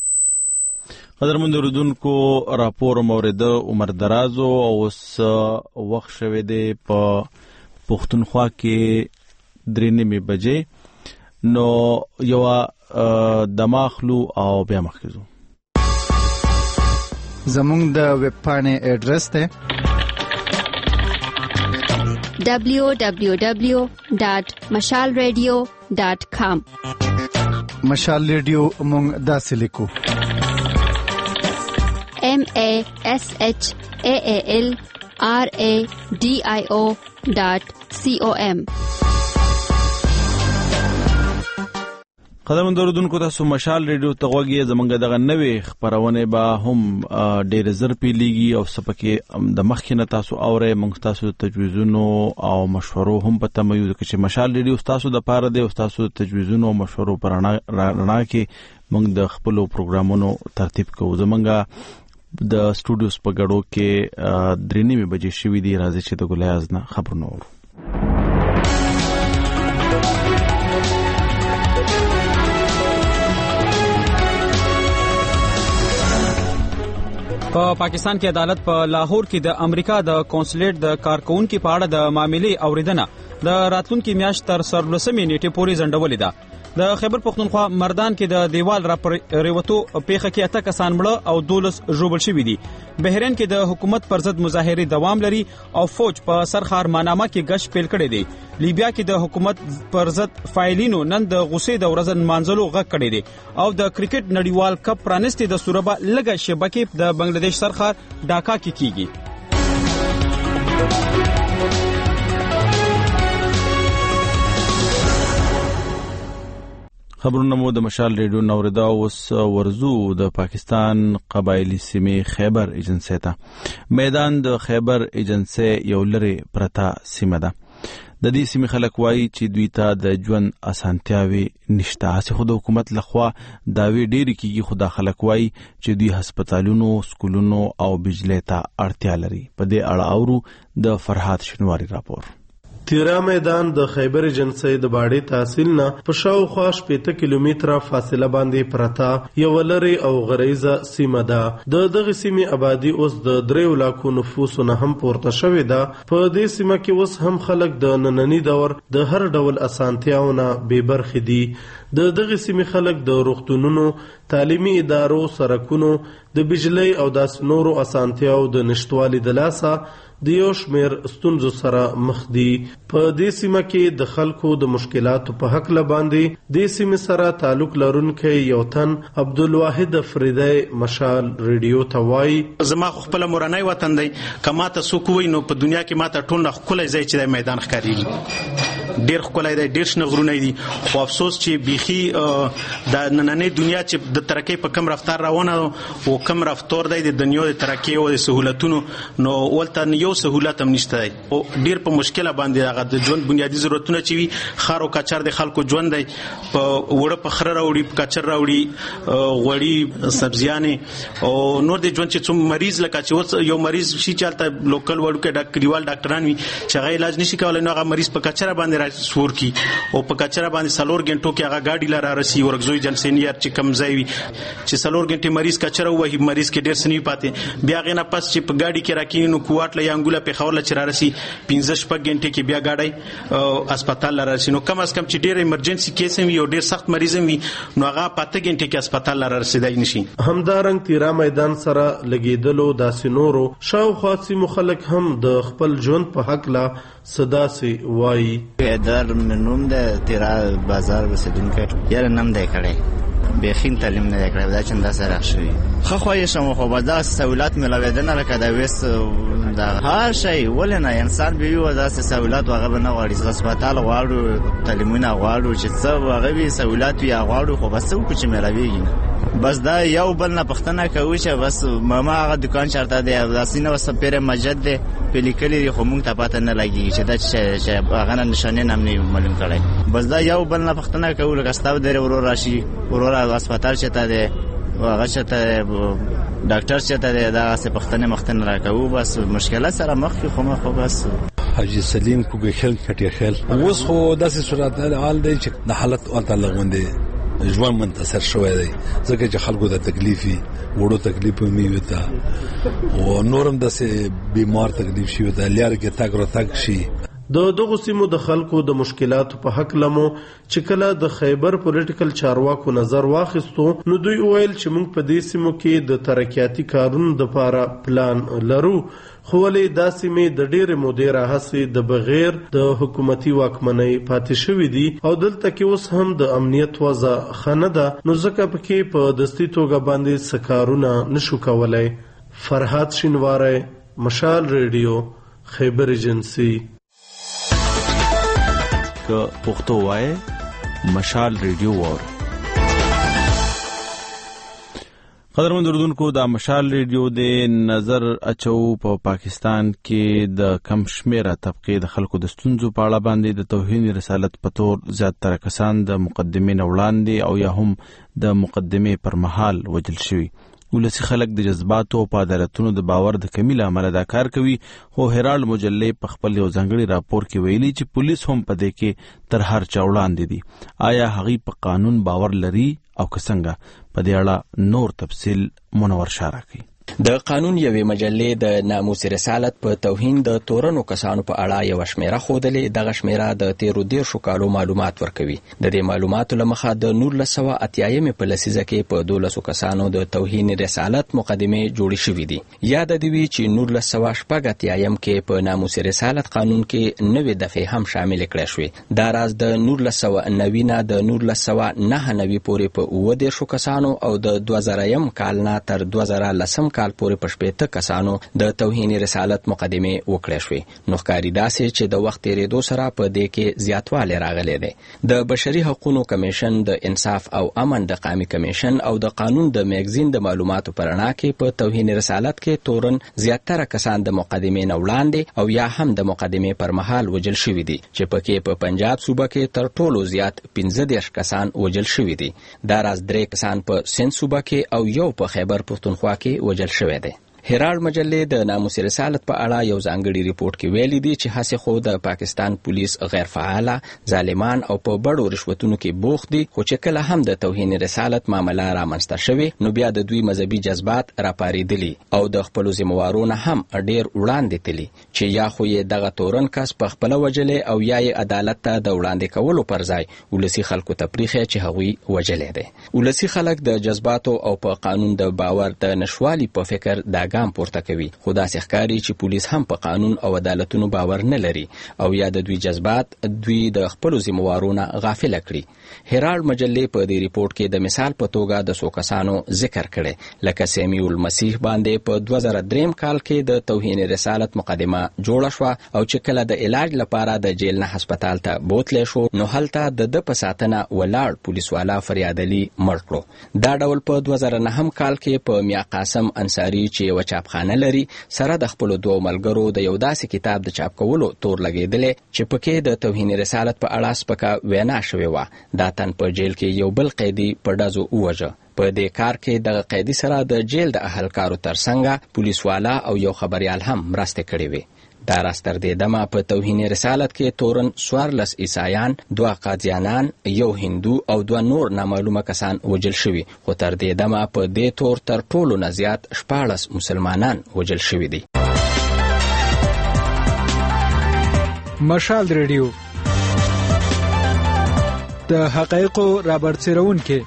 قدرمن اوریدونکو راپور موریده عمر درازو او اوس وخت شوه دی په پښتونخوا کې درې نیمې بجې نو یو دماخلو او بیا مخکزو. زمونږ د ویب پاڼې ایډرس دی دبلیو دبلیو دبلیو ډاٹ مشال ریډیو ډاٹ کام. مشال ریډیو مونږ داسې لیکو M A S H A A L R A D I O dot com. قدم درودونکو تاسو مشال ریډیو ته غوږی زمونږ دغه نوې خبرونه به هم ډېر زر پیلېږي او سپکه د مخکنه تاسو اورئ موږ تاسو تجویزونو او مشورو هم په تمه یو چې مشال ریډیو تاسو د پاره دی او تاسو تجویزونو او مشورو پر رڼا کې موږ د خپل پروګرامونو ترتیب کوو. زمونږ د سټوډیوز په غړو کې درې نیمه بجې شوې دي. راځي چې د ګلیاز نه خبرونه اورو. په پاکستان کې عدالت په لاهور کې د امریکا د قونسلیټ د کارکونکو په اړه د معاملې اوریدنه د راتلونکي میاشت تر څلورلسمې نیټې پورې ځنډولې ده. د خیبر پختونخوا مردان کې د دیوال را پریوتو پیښه کې اته کسان مړه او دولس ژوبل شوي دي. بحرین کې د حکومت پر ضد مظاهرې دوام لري او فوج په سرخار مانامه کې غش پیل کړی دی. لیبیا کې د حکومت پر ضد فایلینو نن د غصې د ورځن مانځلو غږ کړی دی او د کرکټ نړیوال کپ پرانستي د سوربا لګه شبکې د بنگلاديش سرخار ډاکا کې کیږي. خبرونه مو د مشال ریډیو نوریدا اوس ورزو د پاکستان قبایلی سیمې خیبر ایجنسی ته. میدان د خیبر ایجنسی یو لري پرتا سیمه ده. د دې سیمې خلک وایي چې دوی ته د ژوند اسانتیاوي نشته. هڅه خو د حکومت لخوا داوی ډېری کیږي، خو د خلک وایي چې دوی هسپتالونو، سکولونو او بجلی ته اړتیا لري. په دې اړه اورو د فرحات شنواری راپور. تیرا میدان د خیبر ایجنسی د باډي تحصیل نه په شاوخوا شپږ کیلومتره فاصله باندې پرتا یو لری او غریزه سیمه ده. د دغه سیمې آبادی اوس د دریو لاکو نفوس نه هم پورته شوې ده. په دې سیمه کې اوس هم خلک د نننی دور د هر ډول اسانتیاونه بې برخې دي. د دغه سیمې خلک د روغتونونو، تعلیمي ادارو، سړکونو، د بجلی او داس نورو اسانتیاو د نشټوالي د لاسه د یو شمیر ستونزو سره مخ دي. په دې سیمه کې د خلکو د مشکلاتو په حق لباندې د سیمه سره تعلق لرونکي یو تن عبدالواحد فریدی مشال ریډیو ته وایي: زما خپل مورنۍ وطن دی، کما ته سو کوی نو په دنیا کې ماته ټول خپل ځای چې د میدان ښکاریږي. ډیر خپل دی، ډیر شنه غرونه دي، خو افسوس چې بيخي د نننۍ دنیا چې د ترقۍ په کم رفتار روانه او کم رفتار دی د دنیا د ترقۍ او د سہولتونو نو ولته یو سہولت هم نشته دی او ډیر په مشکله باندې هغه د ژوند بنیادی ضرورتونه چې وي خارو کچر د خلکو ژوند دی په وړه په خره راوړي، په کچر راوړي، غوړي، سبزیانې او نور د ژوند چې څوم مریض لکه چې یو مریض شي چالت لوکل وړو کې ډاکټریوال ډاکټران وي چې هغه علاج نشي کولای نو هغه مریض په کچر باندې را سور کی او په کچر باندې سلور غنټو کې هغه گاډي لاره راسي ورغزوي جنسینیار چې کم ځای وي چې سلور غنټه مریض کچر وایي مریض کې ډیر سنوي پاتې بیا غنه پس چې په گاډي کې راکې نو کوټ له انګوله په خورله چې راسي پنځه شپږ غنټه کې بیا گاډي هسپتال لاره راسي نو کم از کم چې ډیر ایمرجنسي کیس وي او ډیر سخت مریض وي نو هغه پاته غنټه کې هسپتال لاره رسیدای نشي. همدارنګ تیرا میدان سره لګیدلو داسې نورو شاوخوا سیمو خلک هم د خپل ژوند په حق لا صدا سي وایي. در منوم د تیرا بازار وسیدونکو یاره نم دی کړي بخین تعلیم نه کړی دا چنده سره شوی خو خو یې سمو خو بدا سہولت ملویدنه لکه دا وست دا هر شی ولنه انسان به یو دا سہولت وغه نه غواړي هسپتال غواړو تعلیمونه غواړو چې څو هغه وی سہولت یا غواړو خو بس کو چې ملویږي بس دا یو بل نه پښتنه کوي چې بس ماما هغه دکان چارته دی دا سینه وس پیر مسجد دی په لیکلي خو مونږ ته پاتې نه لګي چې دا چې هغه نشانه نام نه معلوم کړي بس دا یو بل نه پښتنه کوي لکه ستاسو د ورور راشي ورور هسپتال چته دی هغه چته ډاکټر چته دی دا څه پښتنه مختن راکوي بس مشکله سره مخ خو مخ بس. حاجی سلیم کوګه خل کټی خل اوس خو داسې صورت حال دی چې د حالت او تعلق باندې ژوند منتصر شوی دی ځکه چې خلکو د تکلیفي وړو تکلیف می وتا او نورم داسې بیمار تکلیف شي وتا لار کې تاګ را تاګ شي. د دغه سیمو د خلکو د مشکلاتو په حق لمو چې کله د خیبر پولیټیکل چارواکو نظر واخیستو نو دوی ویل چې موږ په دې سیمو کې د ترقیاتي کارونو لپاره پلان لرو خو ولې دا سیمې د ډېرې مودې راهیسې د بغیر د حکومتي واکمنۍ پاتې شوې دي او دلته کې اوس هم د امنیت وضع ښه نه ده نو ځکه پکې په دستي توګه باندې څه کارونه نشو کولی. فرحات شینواری، مشال ریډیو، خیبر ایجنسی. که پښتو وای مشال ریډیو وور. قدرمن اوردونکو دا مشال ریډیو د نظر اچو په پا پاکستان کې د کم شمیره طبقه د خلکو د ستونزو په اړه باندې د توهین رسالت په تور زیاتره کسان د مقدمې نه وړاندې او یا هم د مقدمې پر مهال وجل شوي. ولسی خلک د جذباتو او عدالتونو د باور د کمی له امله دا کار کوي. خو هرالد مجلې په خپل یو ځانګړي راپور کې ویلي چې پولیس هم په دې کې تر هر چا وړاندې دي. آیا هغوی په قانون باور لري او که څنګه؟ په دې اړه نور تفصیل منور شاه راکوي. د قانون یوې مجلې د ناموس رسالت په توهین د تورنو کسانو په اړه یو شمیره ښودلې. دغه شمیره د تیرو دیرشو کالو معلومات ورکوي. د دې معلوماتو له مخه د نولس سوه اتیایمې په لسیزه کې په دولسو کسانو د توهین رسالت مقدمې جوړې شوې دي. یاد دې وي چې نولس سوه شپږ اتیایم کې په ناموس رسالت قانون کې نوې دفعې هم شامل کړې شوې. دا راز د نولس سوه نوي نه د نولس سوه نهه نوي پورې په اووه دیرشو کسانو او د دوه زرهیم کال نه تر دوه زره لسم کال پورې په شپېته کسانو د توهین رسالت مقدمې وکړې شوې. نو ښکاري داسې چې د وخت تېرېدو سره په دې کې زیاتوالی راغلی دی. د بشري حقوقو کمیشن، د انصاف او امن د قامي کمیشن او د قانون د میګزین د معلوماتو په رڼا کې په توهین رسالت کې تورن زیاتره کسان د مقدمې نه وړاندې او یا هم د مقدمې پر مهال وجل شوي دي، چې پکې په پنجاب صوبه کې تر ټولو زیات پنځه دېرش کسان وجل شوي دي. دا راز درې کسان په سند صوبه کې او یو په خیبر پښتونخوا کې وجل شوی دی. هرالد مجلې د ناموس رسالت په اړه یو ځانګړي ریپورت کې ویلي دي چې هسې خو د پاکستان پولیس غیر فعاله، ظالمان او په بړو رشوتونو کې بوخت دي، خو چې کله هم د توهین رسالت معامله رامنځته شوې نو بیا د دوی مذهبي جذبات راپارېدلي او د خپلو ذمهوارو نه هم ډېر وړاندې تلي چې یا خو یې دغه تورن کس په خپله وجلې او یا یې عدالت ته د وړاندې کولو پر ځای ولسي خلکو ته پریښی چې هغوی وجلی دی. ولسي خلک د جذباتو او په قانون د باور د نشوالي په فکر دا ګام پورته کوي. خو داسې ښکاري چې پولیس هم په قانون او عدالتونو باور نه لري او یا د دوی جذبات دوی د خپلو ذمهوارو نه غافله کړي. هرالد مجلې په دې ریپورت کې د مثال په توګه د څو کسانو ذکر کړی، لکه سمیع المسیح باندې په دوه زره دریم کال کې د توهین رسالت مقدمه جوړه شوه او چې کله د علاج لپاره د جیل نه هسپتال ته بوتلی شو نو هلته د ده په ساتنه ولاړ پولیسوالا فریاد علي مړ کړو. دا ډول په دوه زره نهم کال کې په میا قاسم انصاري چې یوه چاپخانه لري سره د خپلو دوو ملګرو د یو داسې کتاب د چاپ کولو تور لګېدلی چې پکې د توهین رسالت په اړه سپکه وینا شوې وه. دا تن په جیل کې یو بل قیدي په ډزو ووژه. په دې کار کې دغه قیدي سره د جیل د اهلکارو ترڅنګ پولیسوالا او یو خبریال هم مرستې کړې وې. دا راز تر دې دمه په توهین رسالت کې تورن څوارلس عیسایان، دوه قادیانان، یو هندو او دوه نور نامعلومه کسان وجل شوي. خو تر دې دمه په دې تور تر ټولو نه زیات شپاړس مسلمانان وجل شوي دي. مشال ریډیو د حقایقو رابرسېرونکي.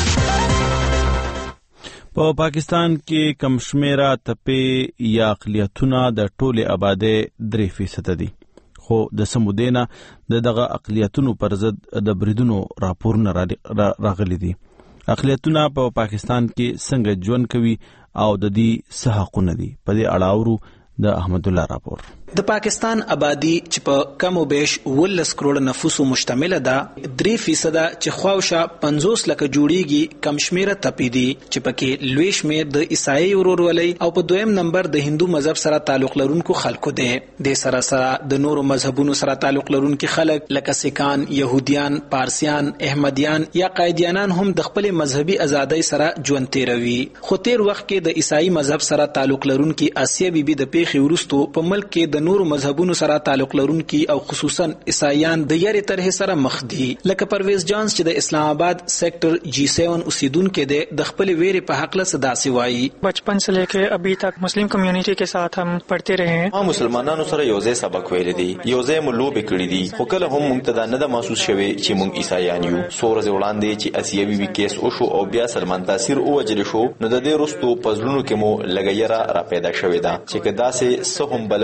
په پا پاکستان کې کم شمیره تپې یا اقلیتونه د ټولې آبادۍ درې فیصده دي، خو د څه مودې نه د دغه اقلیتونو پر ضد د بریدونو راپورونه راغلي دي. اقلیتونه په پا پاکستان کې څنګه ژوند کوي او د دې څه حقونه دي؟ په دې اړه اورو د احمد الله راپور. د پاکستان آبادی چې په کم و بیش ولس کروڑ نفوسو مشتمل ده، درې فیصده چې خواوشا پنځوس لکه جوړیږي کم شمیره تپې دي چې پکې لوی شمیر د عیسائی ورورولۍ او په دویم نمبر د هندو مذهب سره تعلق لرونکو خلکو دي. د سره سره د نورو مذهبونو سره تعلق لرونکو خلک لکه سیکان، يهوديان، پارسیان، احمدیان یا قایدیانان هم د خپل مذهبي ازادۍ سره ژوند تیروي. خو تیر وخت کې د عیسائی مذهب سره تعلق لرونکو آسیا بیبي د پیښې وروسته په ملک کې د نورو مذهبونو سره تعلق لرونکي او خصوصا عیسایان د یاري طرح سره مخ دي. لکه پرویز جانز چې د اسلام آباد سیکٹر جی سیون اوسیدونکو دي، د خپل ویرې په حق له صدا سوای. بچپن سے لے کے ابھی تک مسلم کمیونٹی کے ساتھ ہم پڑھتے رہے ہیں. ما مسلمانانو سره یوځای سبق ویل دي، یوځای مو لوبې کړې دي، خو کله هم موږ ته دا نه ده محسوس شوی چې موږ عیسایان یو. څو ورځې وړاندې چې اسیه بیبي کیس وشو او بیا سلمان تاثیر ووجل شو، نو د دې وروسته په زړونو کې مو لږه یره را پیدا شوې ده چې که داسې څه هم بله واقعیت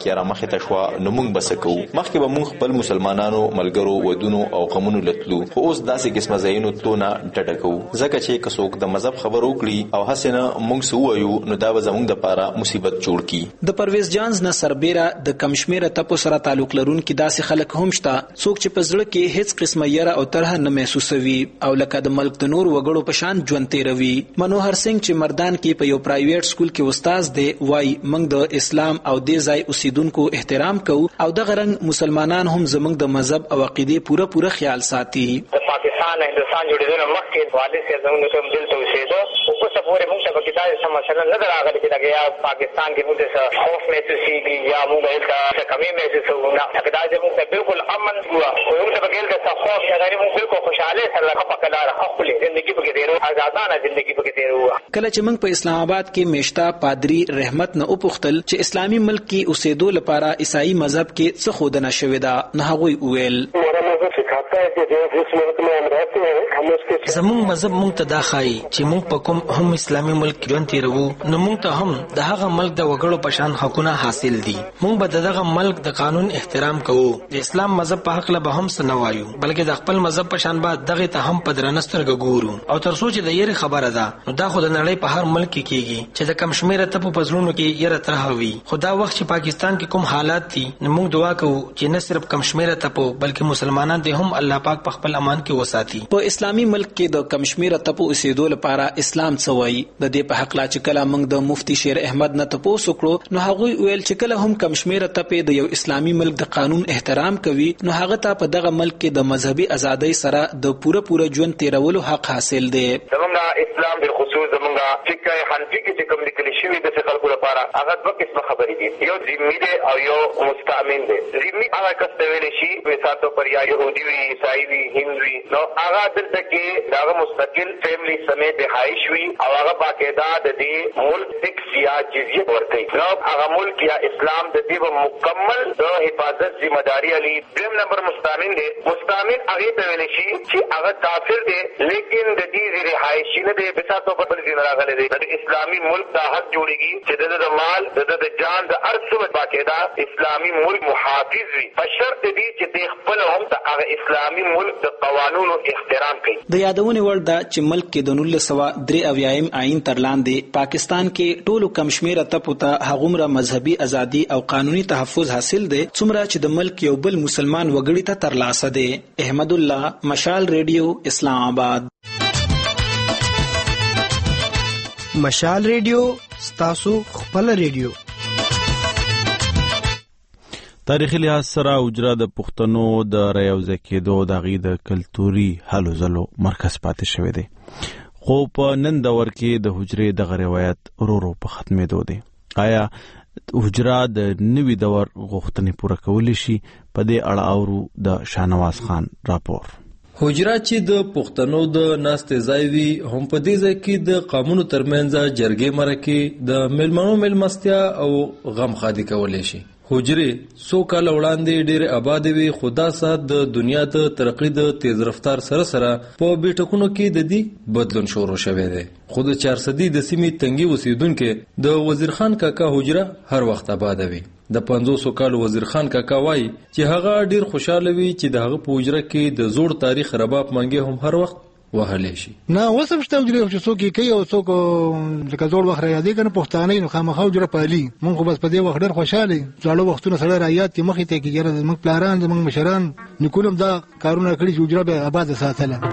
اړتیا را مخې ته شوه نو موږ بس کوو. مخکې به موږ خپل مسلمانانو ملګرو ودونو او غمونو لتلو، خو اوس داسې قسمه ځایونو تونه ډډه کوو، ځکه چې که څوک د مذهب خبر وکړي او هسې نه موږ څه ووایو نو دا به زموږ دپاره مصیبت جوړ کړي. د پرویز جانز نه سربیره د کم شمېره تپو سره تعلق لرونکي داسې خلک هم شته څوک چې په زړه کې هیڅ قسمه یره او طرحه نه محسوسوي او لکه د ملک د نور وګړو په شان ژوند تېروي. منوهر سنگ چې مردان کې په یو پرایویټ سکول کې استاد دی وایي موږ د اسلام او دې ځای اوسیدونکو احترام کوو او دغه رنګ مسلمانان هم زموږ د مذهب او عقیدې پوره پوره خیال ساتي. د پاکستان هندوستان جوړېدو نه مخکې والد صاحب زموږ کوم دلته اوسېده خو اوسه پورې موږ ته پکې داسې څه مسله نه ده راغلې چې لکه یا پاکستان کې موږ ته خوف محسوسېږي یا موږ دلته څه کمي محسوسوو. نه لکه دا زموږ ته بلکل امن وه خو موږ ته پکې دلته څه خوف یا غیر موږ بلکل خوشحالۍ سره ښه پکه لاره ښه ښکلې زندګي پکې تېرو ازادانه زندګي پکې تېرو. کله چې موږ په اسلام آباد کې میشته پادری رحمت نه وپوښتل چې اسلامي ملک کې اوسېدو لپاره عیسائی مذهب کې څه ښودنه شوې ده نو هغوی وویل زموږ مذهب موږ ته دا ښایي چې موږ په کوم هم اسلامي ملک ژوند تېروو نو موږ ته هم د هغه ملک د وګړو په شان حقونه حاصل دي. موږ به د دغه ملک د قانون احترام کوو. د اسلام مذهب په حق له به هم څه نه وایو بلکې د خپل مذهب په شان به دغه ته هم په درنه سترګه ګورو او تر څو چې د یېرې خبره ده نو دا خو د نړۍ په هر ملک کې کېږي چې د کم شمېره تپو په زړونو کې یېره طرحه وي. خو دا وخت چې پاکستان کې کوم حالات دي نو موږ دعا کوو چې نه صرف کم شمېره تپو بلکې مسلمانان دې هم الله پاک په خپل امان کې وساتي. په اسلامي ملک کې د کم شمېره تپو اوسېدو لپاره اسلام څه وایي؟ د دې په هکله چې کله موږ د مفتي شیر احمد نه تپوس وکړو نو هغوی ویل چې کله هم کم شمېره تپې د یو اسلامي ملک د قانون احترام کوي نو هغه ته په دغه ملک کې د مذهبي ازادۍ سره د پوره پوره ژوند تېرولو حق حاصل دی. زموږ اسلام بالخصوص زموږ فقه حنفي کې چې کوم لیکل شوي د خلکو لپاره هغه دوه قسمه خبرې دي، یو ذمي دی او یو مستأمن دی. ذمي هغه کس ته ویلی شي مثال طور پر یا یهودي وي عیسائی وي هند وي نو هغه دلته کې د هغه مستقل فیملی سمیت رهایش وي او هغه باقاعده د دې ملک ټکس یا جزیه ورکوي نو هغه ملک یا اسلام د دې به مکمل د حفاظت ذمہ داری علي. دویم نمبر مستأمن دی. مستأمن هغه ته ویلی شي چې هغه کافر دی لیکن د دې رهایشي نه دی مثال طور پر بل ځای راغلی دی. د اسلامي ملک دا حق جوړېږي چې د مال د د جان د هر څه باقاعده اسلامي ملک محافظ وي په شرط دی چې د خپل هم د هغه اسلامي ملک د قوانینو احترام کوي. د یادونې وړ ده چې ملک کې د نولس سوه درې اویایم آئین تر لاندې پاکستان کې ټولو کم شمېره تپو ته هغومره مذهبي ازادي او قانوني تحفظ حاصل دی څومره چې د ملک یو بل مسلمان وګړي ته ترلاسه دی. احمد الله، مشال ریډیو، اسلام آباد. مشال ریډیو ستاسو خپل ریډیو. تاریخي لحاظ سره اوجره د پښتنو د رايوځای کېدو د هغې د کلتوري هلو ځلو مرکز پاتې شوی دی خو په نن دور کې د حجرې دغه روایت ورو ورو په ختمېدو دی. آیا حجره د نوي دور غوښتنې پوره کولی شي؟ په دې اړه اورو د شاهنواز خان راپور. حجره چې د پښتنو د ناستې ځای وي هم په دې ځای کې د قومونو ترمنځ جرګې مرکې د میلمنو میلمستیا او غم خادي کولی شي. حجرې څو کاله وړاندې ډېرې آبادې وي خو دا ساعت د دنیا د ترقۍ د تیز رفتار سره سره په بیټکونو کې د دې بدلون شروع شوی دی. خو د چارسدي د سیمې تنګي اوسیدونکي د وزیر خان کاکا حجره هر وخت آباده وي. د پنځوسو کالو وزیر خان کاکا وایي چې هغه ډېر خوشاله وي چې د هغه په حجره کې د زوړ تاریخ رباب منګې هم هر وخت وهلی شي. نه اوس هم شته حجرې چې څوک یې کوي او څوک لکه زوړ وخت را یادېږي کنه پښتانه نو خامخا حجره پالي. مونږ خو بس په دې وخت ډېر خوشاله یو زاړه وختونه سره را یاد کې مخې ته کېږي زموږ پلاران زموږ مشران نیکونه هم دا کارونه کړي چې حجره به آباده ساتله.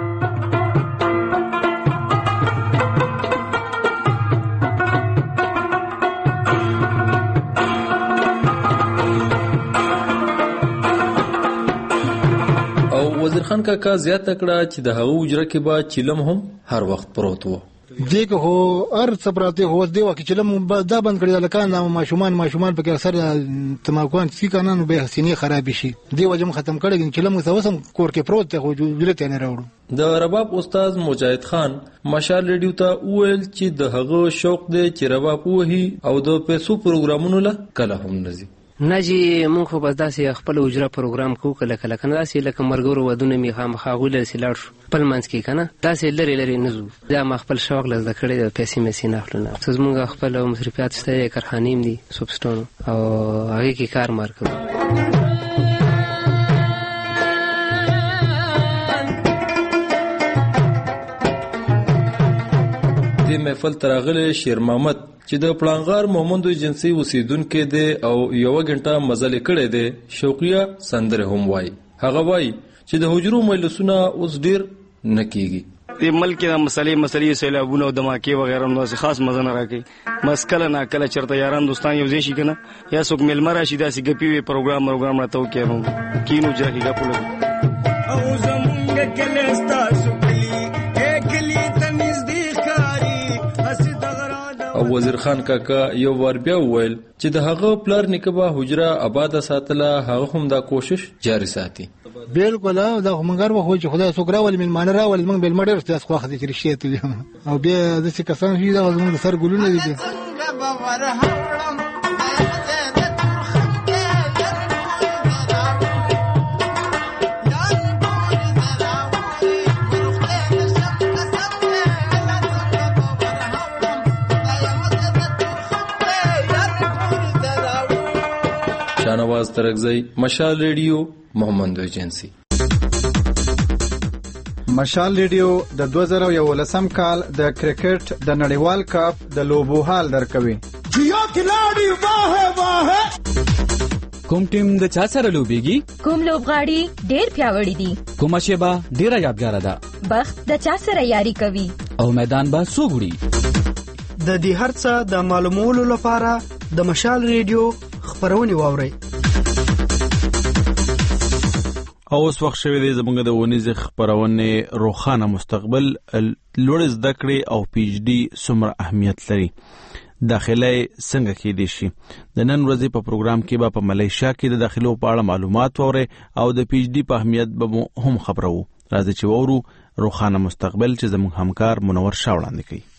وزیر خان کاکا زیاته کړه چې د هغه حجره کې به چیلم هم هر وخت پروت و. دې که هو هر څه پراته هو دې وخت چیلم دا بند کړی لکان ماشومان ماشومان په کې اثر تماکوان سی کنه نو به حسینه خراب شي دې وجم ختم کړی چیلم وسم کور کې پروت ته خو جوړه ته نه راوړو. د رباب استاد مجاهد خان مشال ریډیو ته وویل چې د هغه شوق دی چې رباب وهي او د پیسو پروګرامونو له کله هم نزي. نه جی مونږ خو بس داسې خپل اجرا پروګرام کوو کله کله کنه داسې لکه مرګورو ودونه می خامخا غوله سي لاړ شو خپل منځ کې کنه داسې لری لری نه زو دا ما خپل شوق لزده کړی د پیسې مې سینه خپل نه څه مونږ خپل مصرفيات شته کارخانې دي سوبسټون او هغه کې کار مار کوو. د محفل تراغله شیر محمد چې د پلانغار محمد جنسي اوسیدونکو دی او یو غنټه مزل کړي دی شوقیه سندره هم وای. هغه وای چې د حجرو مجلسونه اوس ډیر نکېږي د ملک د مسلې مسلې سیلابونه او دماکې وغیرہ نو خاص مزه نه راکې مسکله نه کله چرته یاران دوستان یو ځای شي کنه یا څوک ملمر راشي داسې ګپی وی پروګرام پروګرام راته وکړو کینو ځکه ګپلو او زمونږ کلهستا سوکلی اکلی تمیز دی خاري او وزیر خان کاکا یو ور بیا وویل چې د هغه پلار نکبه حجره آباد ساتله هغه هم دا کوشش جاری ساتي. بالکل دا همغار وخت چې خدای سوګرا ول من مان را ول من بل مډر ستاس خو خدي چې رښتیا او بیا د څه کسان شي دا زموږ سر ګلونه دي. شاهنواز ترکزی مشال ریډیو محمد ایجنسی. مشال ریډیو د دوه زره یولسم کال د کرکټ د نړیوال کپ د لوبو حال درکوي. جیا کلاړي واه واه کوم ټیم د چا سره لوبيږي؟ کوم لوبغاړي ډېر پیاوړي دي؟ کومه شیبه ډېره یادګار ده؟ بخت د چا سره یاري کوي؟ او میدان به څوک وړي؟ د دې هرڅه د معلومولو لپاره د مشال ریډیو خبرونه واوري. او اوس وخت شوی دی زموږ د ونیز خبرونه روخانه مستقبل لوړ زده کړې او پی ایچ ډي څومره اهمیت لري. داخله څنګه کې دي شي د نن ورځې په پروګرام کې به په ملیشیا کې د داخلو په اړه معلومات ووري او د پی ایچ ډي په اهمیت به هم خبرو. راځي چې وورو روخانه مستقبل چې زموږ همکار منور شاه وړاندې کوي.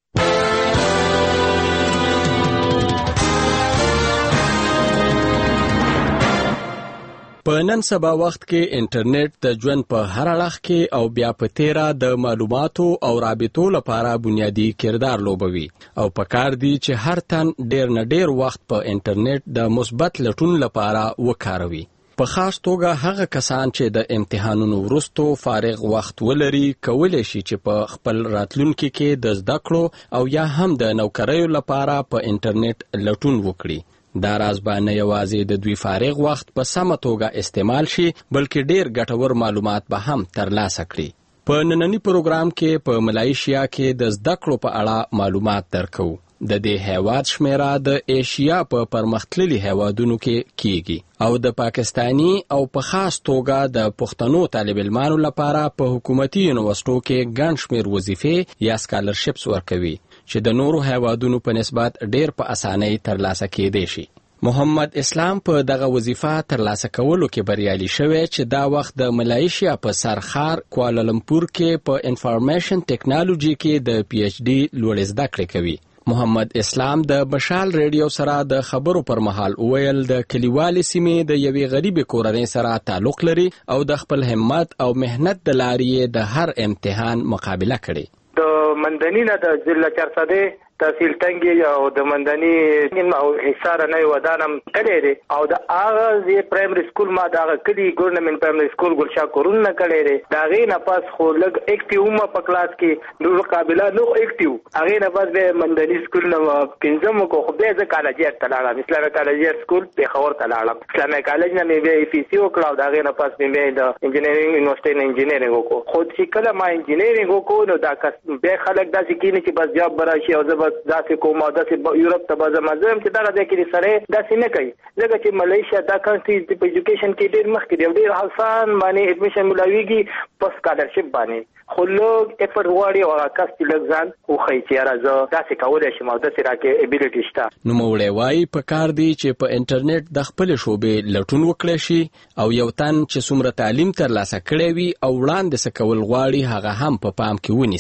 په نن سبا وخت کې انټرنیټ د ژوند په هر اړخ کې او بیا په تیرا د معلوماتو او رابطو لپاره بنیادی کردار لوبوي او په کار دی چې هر تن ډیر نه ډیر وخت په انټرنیټ د مثبت لټون لپاره وکاروي. په خاص توګه هغه کسان چې د امتحانونو وروسته فارغ وخت ولري کولای شي چې په خپل راتلونکي کې د زده کړو او یا هم د نوکریو لپاره په انټرنیټ لټون وکړي. دا راز باندې یوازې د دوی فارغ وخت په سمه توګه استعمال شي بلکې ډیر ګټور معلومات به هم ترلاسه کړي. په نننی پروګرام کې په ملایشیا کې د زده کړو په اړه معلومات درکو. د دې هیواد شمیره د ایشیا په پرمختللي هیوادونو کې کیږي او د پاکستانی او په خاص توګه د پښتنو طالب علمانو لپاره په حکومتي یونیورسيټو کې ګڼ شمېر وظیفې یا سکالرشپس ورکوي چې د نورو هیوادونو په نسبت ډیر په اسانۍ ترلاسه کېدای شي. محمد اسلام په دغه وظیفه ترلاسه کولو کې بریالي شوی چې دا وخت د ملایشیا په سرخار کوالالمپور کې په انفارمیشن ټیکنالوژي کې د پی ایچ ډي لوړ زده کړې کوي. محمد اسلام د مشال ریډیو سره د خبرو پر مهال ویل د کلیوالي سیمې د یوې غریبې کورنۍ سره تعلق لري او د خپل همت او مهنت د لارې د هر امتحان مقابله کړي. د مندنی نه د ضلع چارسده تحصیل تنګي او د مندنی او حصار نه ودانم کړي دي او د اغاز پرایمري سکول ما د کلی ګورنمنت پرایمري سکول ګلشا کورون نه کړي دي دا غي نه پاس خو لګ اکټیو ما په کلاس کې نور قابلیت نو اکټیو هغه نه پاس به مندنی سکول نو پنځم کو خو به ز کالجیت تلاله اسلامي کالجیت سکول په خبر تلاله اسلامي کالج نه مې به افی سی او کلاو دا غي نه پاس مې د انجینرینګ یونیورسيټي نه انجینرینګ وکړو خو چې کله ما انجینرینګ وکړو نو دا به خلک داسې کینې چې بس جواب براشي او زبر داسې کوم او داسې یورپ ته به زمازم چې دا د کې سره داسې نه کوي ځکه چې ملیشیا دا کانټری په ایجوکیشن کې ډېر مخکې دی ډېر حسان باندې اډمیشن ملاويږي په سکالرشپ باندې خو لوګ افورت غواړي او کس چې لږ ځان خو خي چې راځه داسې کولای شي مو داسې راکې ابیلیټی شته. نو موړې وای په کار دی چې په انټرنیټ د خپل شوبې لټون وکړي شي او یو تن چې څومره تعلیم ترلاسه کړی وي او وړاندې سکول غواړي هغه هم په پام کې ونیسي.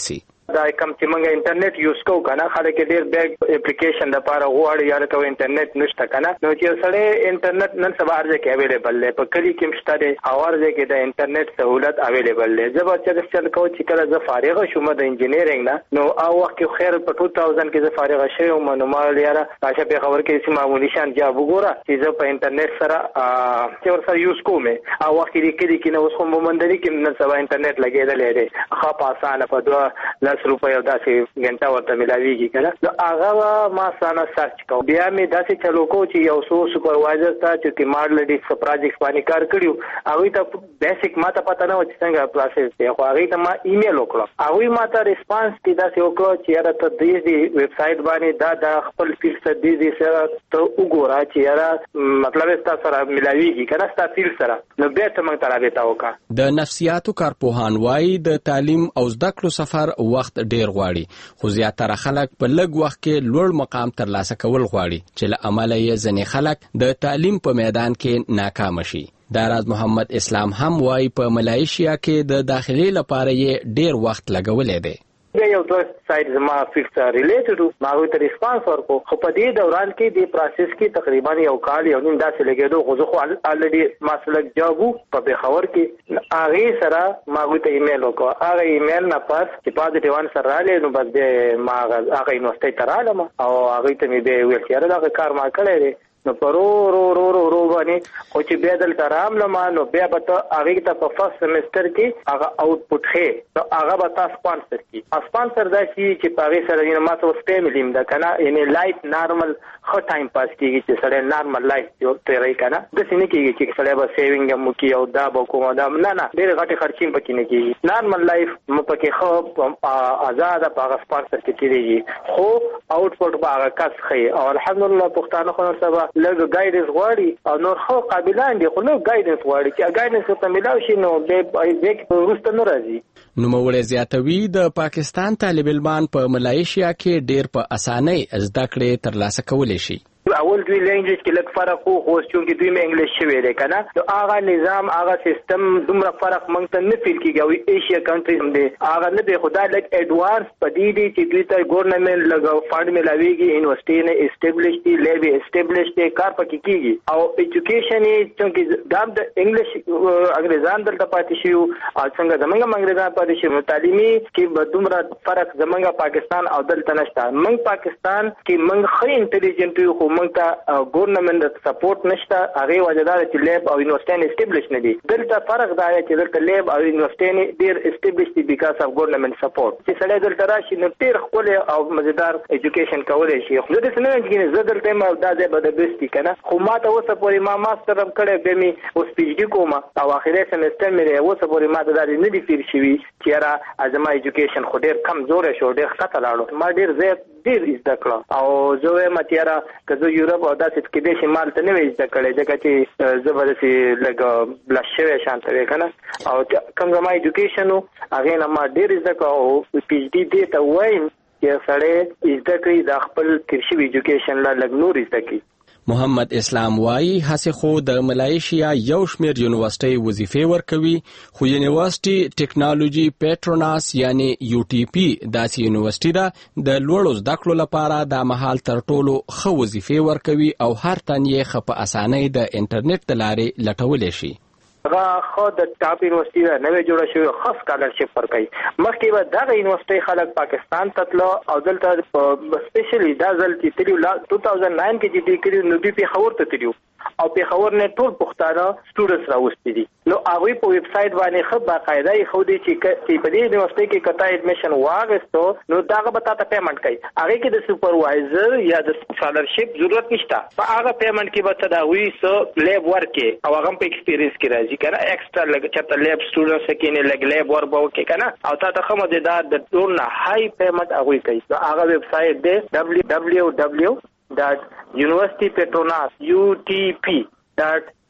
دا کوم چې موږ انټرنیټ یوز کوو کنه خلک ډېر بیگ اپلیکیشن د لپاره غواړي یا کوم انټرنیټ نشته کنه نو چې سړی انټرنیټ نن سبا ارزه کې اویلیبل دی په کلی کې مشته دی او ارزه کې د انټرنیټ سہولت اویلیبل دی زه به چې چل کوم چې کله زه فارغ شوم د انجینیرینګ نه نو او وخت کې خیر په دوه هزار کې زه فارغ شوم نو ما یاره راشه په خبر کې چې معمولی شان جواب وګوره چې زه په انټرنیټ سره چې ور سره یوز کوم او وخت کې کلی کې نو اوس هم ومندري کې نن سبا انټرنیټ لګیدل دی خو په اسانه په دوه لس روپیا داسې غنټه ورته ملاويږي کنه نو هغه ما سانه سرچ کو بیا می داسې چلو کو چې یو څو سپروایزر تا چې ماډل ډي پروجیکټ باندې کار کړیو هغه ته بیسیک ماته پته نه و چې څنګه پروسس دی خو هغه ته ما ایمیل وکړ هغه ما ته ریسپانس کې داسې وکړ چې یاره ته دې دې ویب سټ باندې دا د خپل فیلډ سره دې دې سره ته وګوره چې یاره مطلب تاسو سره ملاويږي کنه تاسو فیلډ سره نو بیا ته موږ ته رابطه وکړه د نفسیاتو کارپوهان وايي د تعلیم او زده کړو سفر وخت ډیر غواړي خو زیاتره خلک په لږ وخت کې لوړ مقام ترلاسه کول غواړي چې له امله یې ځینې خلک د تعلیم په میدان کې ناکام شي داراز محمد اسلام هم وايي په ملایشیا کې د داخلي لپاره یې ډیر وخت لګولې دی بیا یو دوه سایت زما فکس ریلیټډ ما غوښته ریسپانس ورکو خو په دې دوران کې د پروسس کې تقریبا یو کال یو نیم داسې لګېدو خو زه خو الریډي ما سلګ جواب په بخور کې هغه سره ما غوښته ایمیل وکړ هغه ایمیل نه پاس چې پازیټیو انسر رااله نو بس دې ما هغه یونیورسيټي ته رالم او هغه ته مې به ویل چې دا کار ما کړی دی نو پرو رو رو رو رو باندې خو چې بیا دلته راملم نو بیا به ته هغه ته په فرست سمستر کې هغه آوټپوټ خې نو هغه به تاسو سپانسر کی سپانسر دا شي چې په هغه سره یې ما ته وسته ملیم دا کنه یعنی لایف نارمل خو ټایم پاس کیږي چې سره نارمل لایف یو تیرې کنه د سینې کېږي چې سره به سیوینګ مو کی او دا به کوم دا نه نه ډېر غټي خرچې پکې نه کیږي نارمل لایف مو پکې خو آزاد په هغه سپانسر کې کیږي خو آوټپوټ به هغه کس خې او الحمدلله پښتانه خو سبا لږ ګایډنس غواړي او نور خو قابلان دي خو نو ګایډنس غواړي چې ګایډنس ته ملاوي شي نو به به ورسته نه راځي نو مولوی زیاتوی د پاکستان طالب علمان په ملایشیا کې ډیر په اسانۍ زده کړې ترلاسه کولی شي اول دوی لینګویج کې لږ فرق خو خو چې دوی مې انګلیش شوی دی کنه نو هغه نظام هغه سیستم دومره فرق مونږ ته نه فیل کیږي او ایشیا کنټریز هم دي هغه نه دی خدای لږ ایڈوانس پدې دي چې دوی ته ګورنمنت لږ فاند ملاويږي یونیورسيټي نه اسټابلیش دي لیب اسټابلیش دي کار پکې کیږي او ایجوکیشن چې دام د انګلیش انګریزان دلته پاتې شي او څنګه زمونږ انګریزان پاتې شي تعلیمي کې دومره فرق زمونږ پاکستان او دلته نشته مونږ پاکستان کې مونږ خې انټيليجنت یو مونږ ته ګورنمنت سپورټ نشته هغه وجدار چې لیب او یونیورسيټي اسټابلیش نه دي دلته فرق دا دی چې دلته لیب او یونیورسيټي ډیر اسټابلیش دي بیکاز اف ګورنمنت سپورټ چې سړی دلته راشي نو ډیر خپل او مزیدار ایجوکیشن کولای شي خو د سنن کې زه دلته ما دا ځای به د بیسټی کنه خو ما ته اوسه پورې ما ماستر هم کړی به می اوس پی ایچ ډی کوم او اخیری سمستر مې اوسه پورې ما د دې نه دی فیر شوی چې را ازما ایجوکیشن خو ډیر کمزور شو ډیر خطر لاړو ما ډیر زیات ډیر زده کړم او زه ما تیرا کزه یورپ او داسې کې د شمال ته نه وځ کړې ځکه چې زه به سي لګ بلشوي شانته کنه او کوم زما ایجوکیشن هغه نه ما ډیر زده کړم او پی ایچ ډی دې ته وایم چې سړی زده کوي د خپل کرشي ایجوکیشن لا لګ نور زده کوي محمد اسلام وايي هڅه خو د ملایشیا یو شمیر یونیورسيټي وظیفې ورکوي خو یونیورسيټي ټیکنالوژي پیټروناس یعنی یو ټي پی داسې یونیورسيټي ده د لوړو زده کړو لپاره د مهال تر ټولو ښه وظیفې ورکوي او هر تن یې ښه په اسانۍ د انټرنیټ د لارې لټولی شي هغه خو د ټاپ یونیورسيټي نه نوې جوړه شوې خاص سکالرشپ ورکړي مخکې به دغه یونیورسيټي خلک پاکستان ته تلو او دلته سپیشلی دا ځل چې تلو دوه هزار نو کې چې ډیګري نو دی په خبر ته تلو او په خبر نه ټول پښتانه سټوډنټس راوستي دي نو هغه په ویب سټ باندې خو باقاعده یې خو دي چې په دې یونیورسيټي کې کته اډمیشن واغستو نو داغه به تاسو پیمنټ کوي هغه کې د سپروایزر یا د سکالرشپ ضرورت نشته په هغه پیمنټ کې به تداوی سو لیب ورکې او هغه په ایکسپیرینس کې راځي کنه ایکسترا لګ چته لیب سټوډنټس کې نه لګ لیب ور به وکي کنه او تاسو خو مده دا د ټول نه هاي پیمنټ هغه کوي نو هغه ویب سټ دی دبليو دبليو دبليو ډاٹ یونیورسيټي پیټروناس یو ټي پی ډاٹ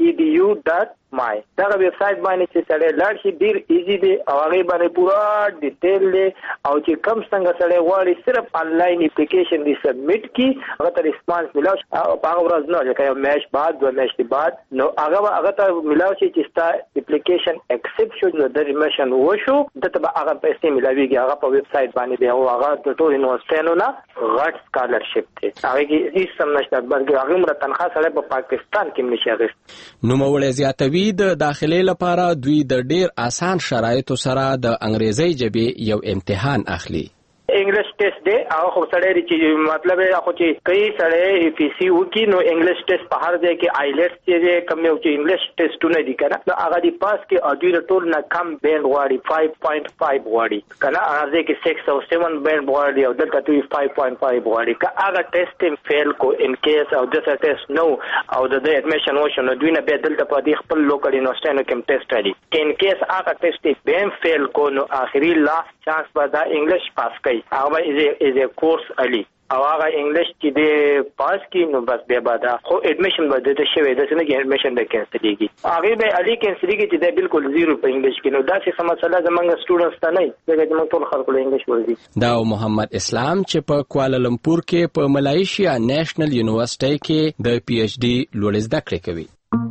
ای ډي یو ډاټ مای دا ویب سټ باندې چې سره لاړ شي ډیر ایزی دی او هغه باندې پورا ډیټیل دی او چې کم څنګه سره غواړي صرف انلاین اپلیکیشن دی سبمیټ کی هغه ته ریسپانس ملاو او هغه ورځ نه لکه یو میش بعد دوه میش بعد نو هغه هغه ته ملاو شي چې ستا اپلیکیشن ایکسپټ شو نو د ریمیشن وشو دته هغه پیسې ملاويږي هغه په ویب سټ باندې دی او هغه د ټول یونیورسيټونو نه غټ سکالرشپ دی هغه کې هیڅ سم نشته بلکې هغه مر تنخواه سره په پاکستان کې نشي اغست نو مولې زیاتوي د داخلي لپاره دوی د ډیر آسان شرایطو سره د انګریزي ژبې یو امتحان اخلي انګلیش ټیسټ دی هغه خو سړی چې مطلب هغه چې کوي سړی پی سی وکي نو انګلیش ټیسټ په هر ځای کې آیلټس چې کوم یو چې انګلیش ټیسټونه دي کنه نو هغه دی پاس کې ادوی ټول نه کم بینډ غواړي five point five غواړي کنه هغه کې six او seven بینډ غواړي او دلته دوی five point five غواړي که هغه ټیسټ فیل کو ان کیس او دغه ټیسټ نو او د اډمیشن وشو نو دوی نه به دلته په دې خپل لوکل یونیورسيټي کې ټیسټ لري ان کیس هغه ټیسټ بیم فیل کو نو اخري لاست چانس به دا انګلیش پاس کوي هغه از از کورس علی او هغه انګلیش چې د پاس کی نو بس به بعد خو اډمیشن به د شوی د سنګ اډمیشن د کینسلېږي هغه به علی کینسلېږي چې د بالکل زیرو په انګلیش کې نو دا څه مسله زمونږ سټوډنټس ته نه دی چې موږ ټول خلکو له انګلیش ورزي دا محمد اسلام چې په کوالالمپور کې په ملایشیا نېشنل یونیورسيټي کې د پی ایچ ډي لوړ زده کړې کوي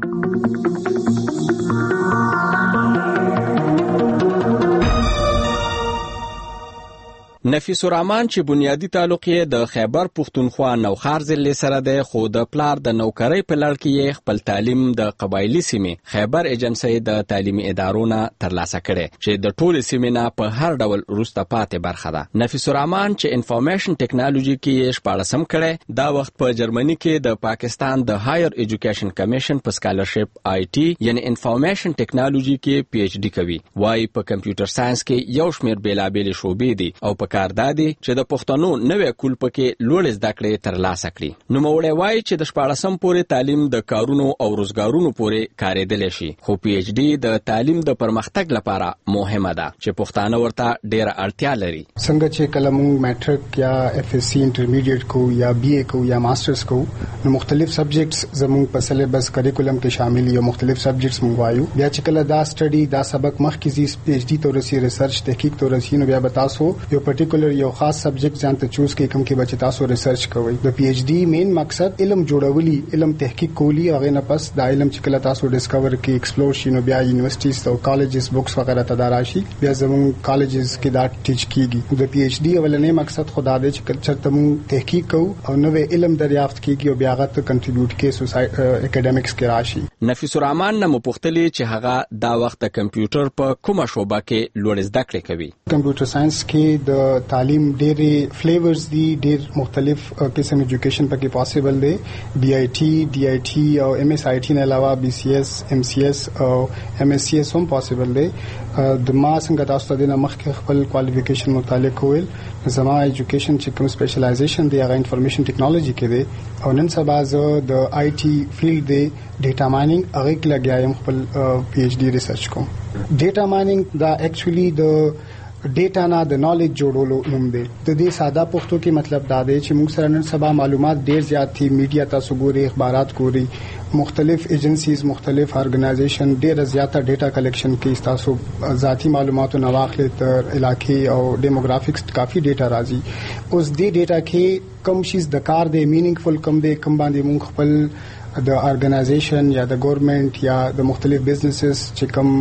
نفیس الرحمن چې بنیادی تعلق یې د خیبر پښتونخوا نوخار ضلع سره دی خو د پلار د نوکرۍ په لړ کې یې خپل تعلیم د قبایلی سیمې خیبر ایجنسی د تعلیمي ادارو نه ترلاسه کړي چې د ټولو سیمې نه په هر ډول وروسته پاتې برخه ده نفیس الرحمن چې انفارمیشن ټیکنالوژي کې یې شپاړسم کړي دا وخت په جرمني کې د پاکستان د هایر ایجوکیشن کمیشن په سکالرشپ آی ټي یعنی انفارمیشن ټیکنالوژي کې پی ایچ ډي کوي وايي په کمپیوټر ساينس کې یو شمېر بیلابېل شوبې دي او په کار دادي چې د پښتنو نوې کول پکې لوړ زده کړې ترلاسه کړي نو موړی وایي چې د شپاړسم پورې تعلیم د کارونو او روزګارونو پورې کارېدلی شي خو پی ایچ ډي د تعلیم د پرمختګ لپاره مهمه ده چې پښتانه ورته ډېره اړتیا لري څنګه چې کله موږ میټرک یا اف ایس سی انټرمیډیټ کو یا بی اے کو یا ماسترز کو نو مختلف سبجیکټس زموږ په سلیبس کریکولم کې شامل یو مختلف سبجیکټس موږ وایو بیا چې کله دا سټډي دا سبق مخکې زی پی ایچ ډي تورسي ریسرچ تحقیق تورسي نو بیا بتاسو یو پرټیکولر یو خاص سبجیکټ ځان ته چوز کړئ کوم کې بچ تاسو ریسرچ کوئ د پی ایچ ڈی مین مقصد علم جوړولي علم تحقیق کولی هغه نه پس د علم چې کله تاسو ډیسکور کې ایکسپلور شي نو بیا یونیورسيټیز او کالجز بوکس وغیرہ ته راشي بیا زموږ کالجز کې دا ټیچ کیږي د پی ایچ ڈی ولنې مقصد خدا دې چې کلچر ته مو تحقیق کوو او نوې علم دریافت کیږي او بیا هغه ته کنټریبیوټ کې سوسایټ اکیډمیکس کې راشي نفیس الرحمن نه مپختلی چې هغه دا وخت د کمپیوټر په کومه شوبه کې لوړ زده کړې کوي کمپیوټر ساينس کې د تعلیم ډېرې فلیورز دي ډېر مختلف قسم ایجوکیشن پکې پاسبل دی بی آی ټي ډي آی ټي او ایم ایس آی ټي نه علاوه بی سی ایس ایم سی ایس او ایم ایس سی ایس هم پاسبل دی د ما څنګه تاسو ته د مخکې خپل کوالیفیکیشن متعلق کویل زما ایجوکیشن چې کوم سپیشلایزیشن دی هغه انفارمیشن ټیکنالوژي کې دی او نن سبا زه د آی ټي فیلډ دی ډیټا مایننګ هغه کې لګیایم خپل پی ایچ ډي ریسرچ کوم ډیټا مایننګ دا اکچولی د ډیټا نه د نالج جوړولو نوم دی د دې ساده پښتو کې مطلب دا دی چې موږ سره نن سبا معلومات ډیر زیات دي میډیا تاسو ګوري اخبارات ګوري مختلف ایجنسیز مختلف ارګنایزیشن ډیر زیاته ډیټا کلیکشن کې تاسو ذاتی معلوماتو نه واخلې تر علاقې او ډیموګرافکس کافي ډیټا راځي اوس دې ډیټا کې کوم شیز د کار دی مینینګفل کوم دی کوم باندې موږ خپل د ارګنایزیشن یا د ګورنمنت یا د مختلف بزنسز چې کوم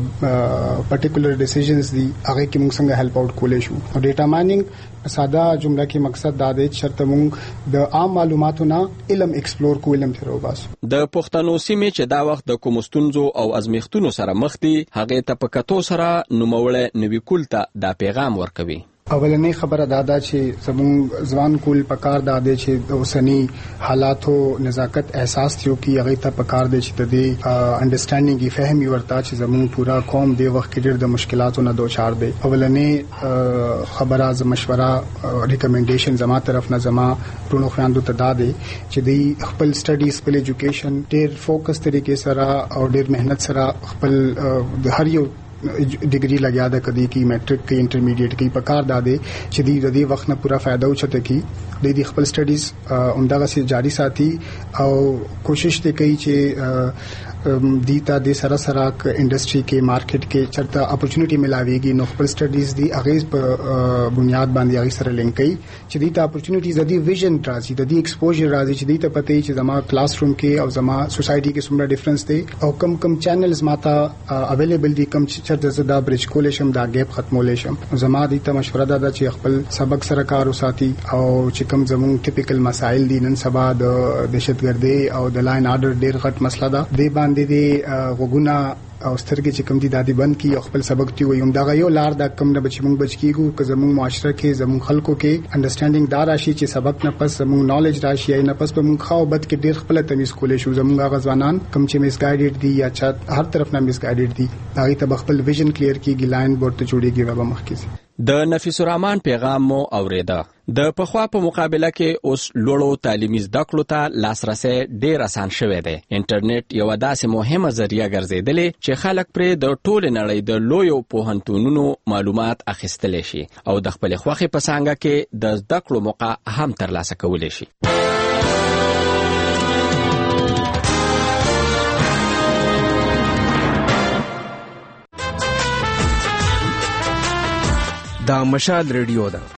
پرټیکولر ډیسیژنز دي هغه کې موږ څنګه هیلپ اوټ کولای شو او ډیټا مایننګ ساده جمله کې مقصد دا دی چې شرط موږ د عام معلوماتو نه علم ایکسپلور کو علم تر وباسو د پښتنو سیمې چې دا وخت د کومستونزو او ازمیختونو سره مخ دي هغه ته په کتو سره نوموړی نوی کول ته دا پیغام ورکوي اولنې خبره دا ده چې زموږ ځوان کول پکار دا دی چې د اوسنی حالاتو نزاکت احساس تیو کی هغه ته پکار دی چې د دې انډرستانډینګ فهمي ورته چې زموږ پورا قوم دی وخت کې ډېر د مشکلاتو نه دوچار دی اولنې خبره ز مشوره ریکمنډیشن زما طرف نه زما پرونو خواندو ته دا دی چې د خپل سټډیز خپل ایجوکیشن ډېر فوکس طریقې سره او ډېر مهنت سره خپل د هر یو ډیګری لګیا ده کدي کی میټرک کی انټرمیډیټ کی پکار داده چې د دې وخت نه پورا فائدہ وچته کی د دې خپل سټډیز همدغه سي جاری ساتي او کوشش ته کوي چې دیتا د سره سره انډستری کې مارکیټ کې چرته اپورچونټی ملاويږي نو خپل سټډیز دی اغیز په بنیاد باندې اغیز سره لینک کوي چې دیتا اپورچونټیز د دې ویژن راځي د دې ایکسپوژر راځي چې دیتا پته چې زما کلاس روم کې او زما سوسايټي کې څومره ډیفرنس دی او کم کم چینلز ماته اویلیبل دي کم چرته زدا برج کولې شم دا ګیپ ختمولې شم زما دیتا مشوره ده چې خپل سبق سره کار وساتي او چې کوم زموږ ټیپیکل مسائل دي نن سبا د دهشتګردي او د لاین آرډر ډیر غټ مسله ده د باندې د غوګونه او سترګې چې کوم دي دادی بند کی خپل سبق دی ويم دا یو لار د کم نه بچ مونږ بچ کیګو که زموږ معاشره کې زموږ خلکو کې انډرستانډینګ دار راشي چې سبق نه پس زموږ نالج راشي نه پس په مونږ خو بد کې ډیر خپل تمیز کولې شو زموږ غزوانان کم چې میس ګایډډ دي یا چې هر طرف نه میس ګایډډ دي هغه ته خپل ویژن کلیر کیږي لاین بورډ ته جوړیږي و مخکې د نفیس الرحمن پیغام مو اوریدا د پخوا په مقابله کې اوس لوړو تعلیمي زده کړو ته لاسرسي ډیر آسان شوی دی انټرنیټ یو داسې مهمه ذریعہ ګرځیدلې چې خلک پرې د ټول نړۍ د لویو پوهنتونونو معلومات اخیستلی شي او د خپل خوښې په څانګه کې د زده کړو موقع هم ترلاسه کولی شي دا مشال ریډیو ده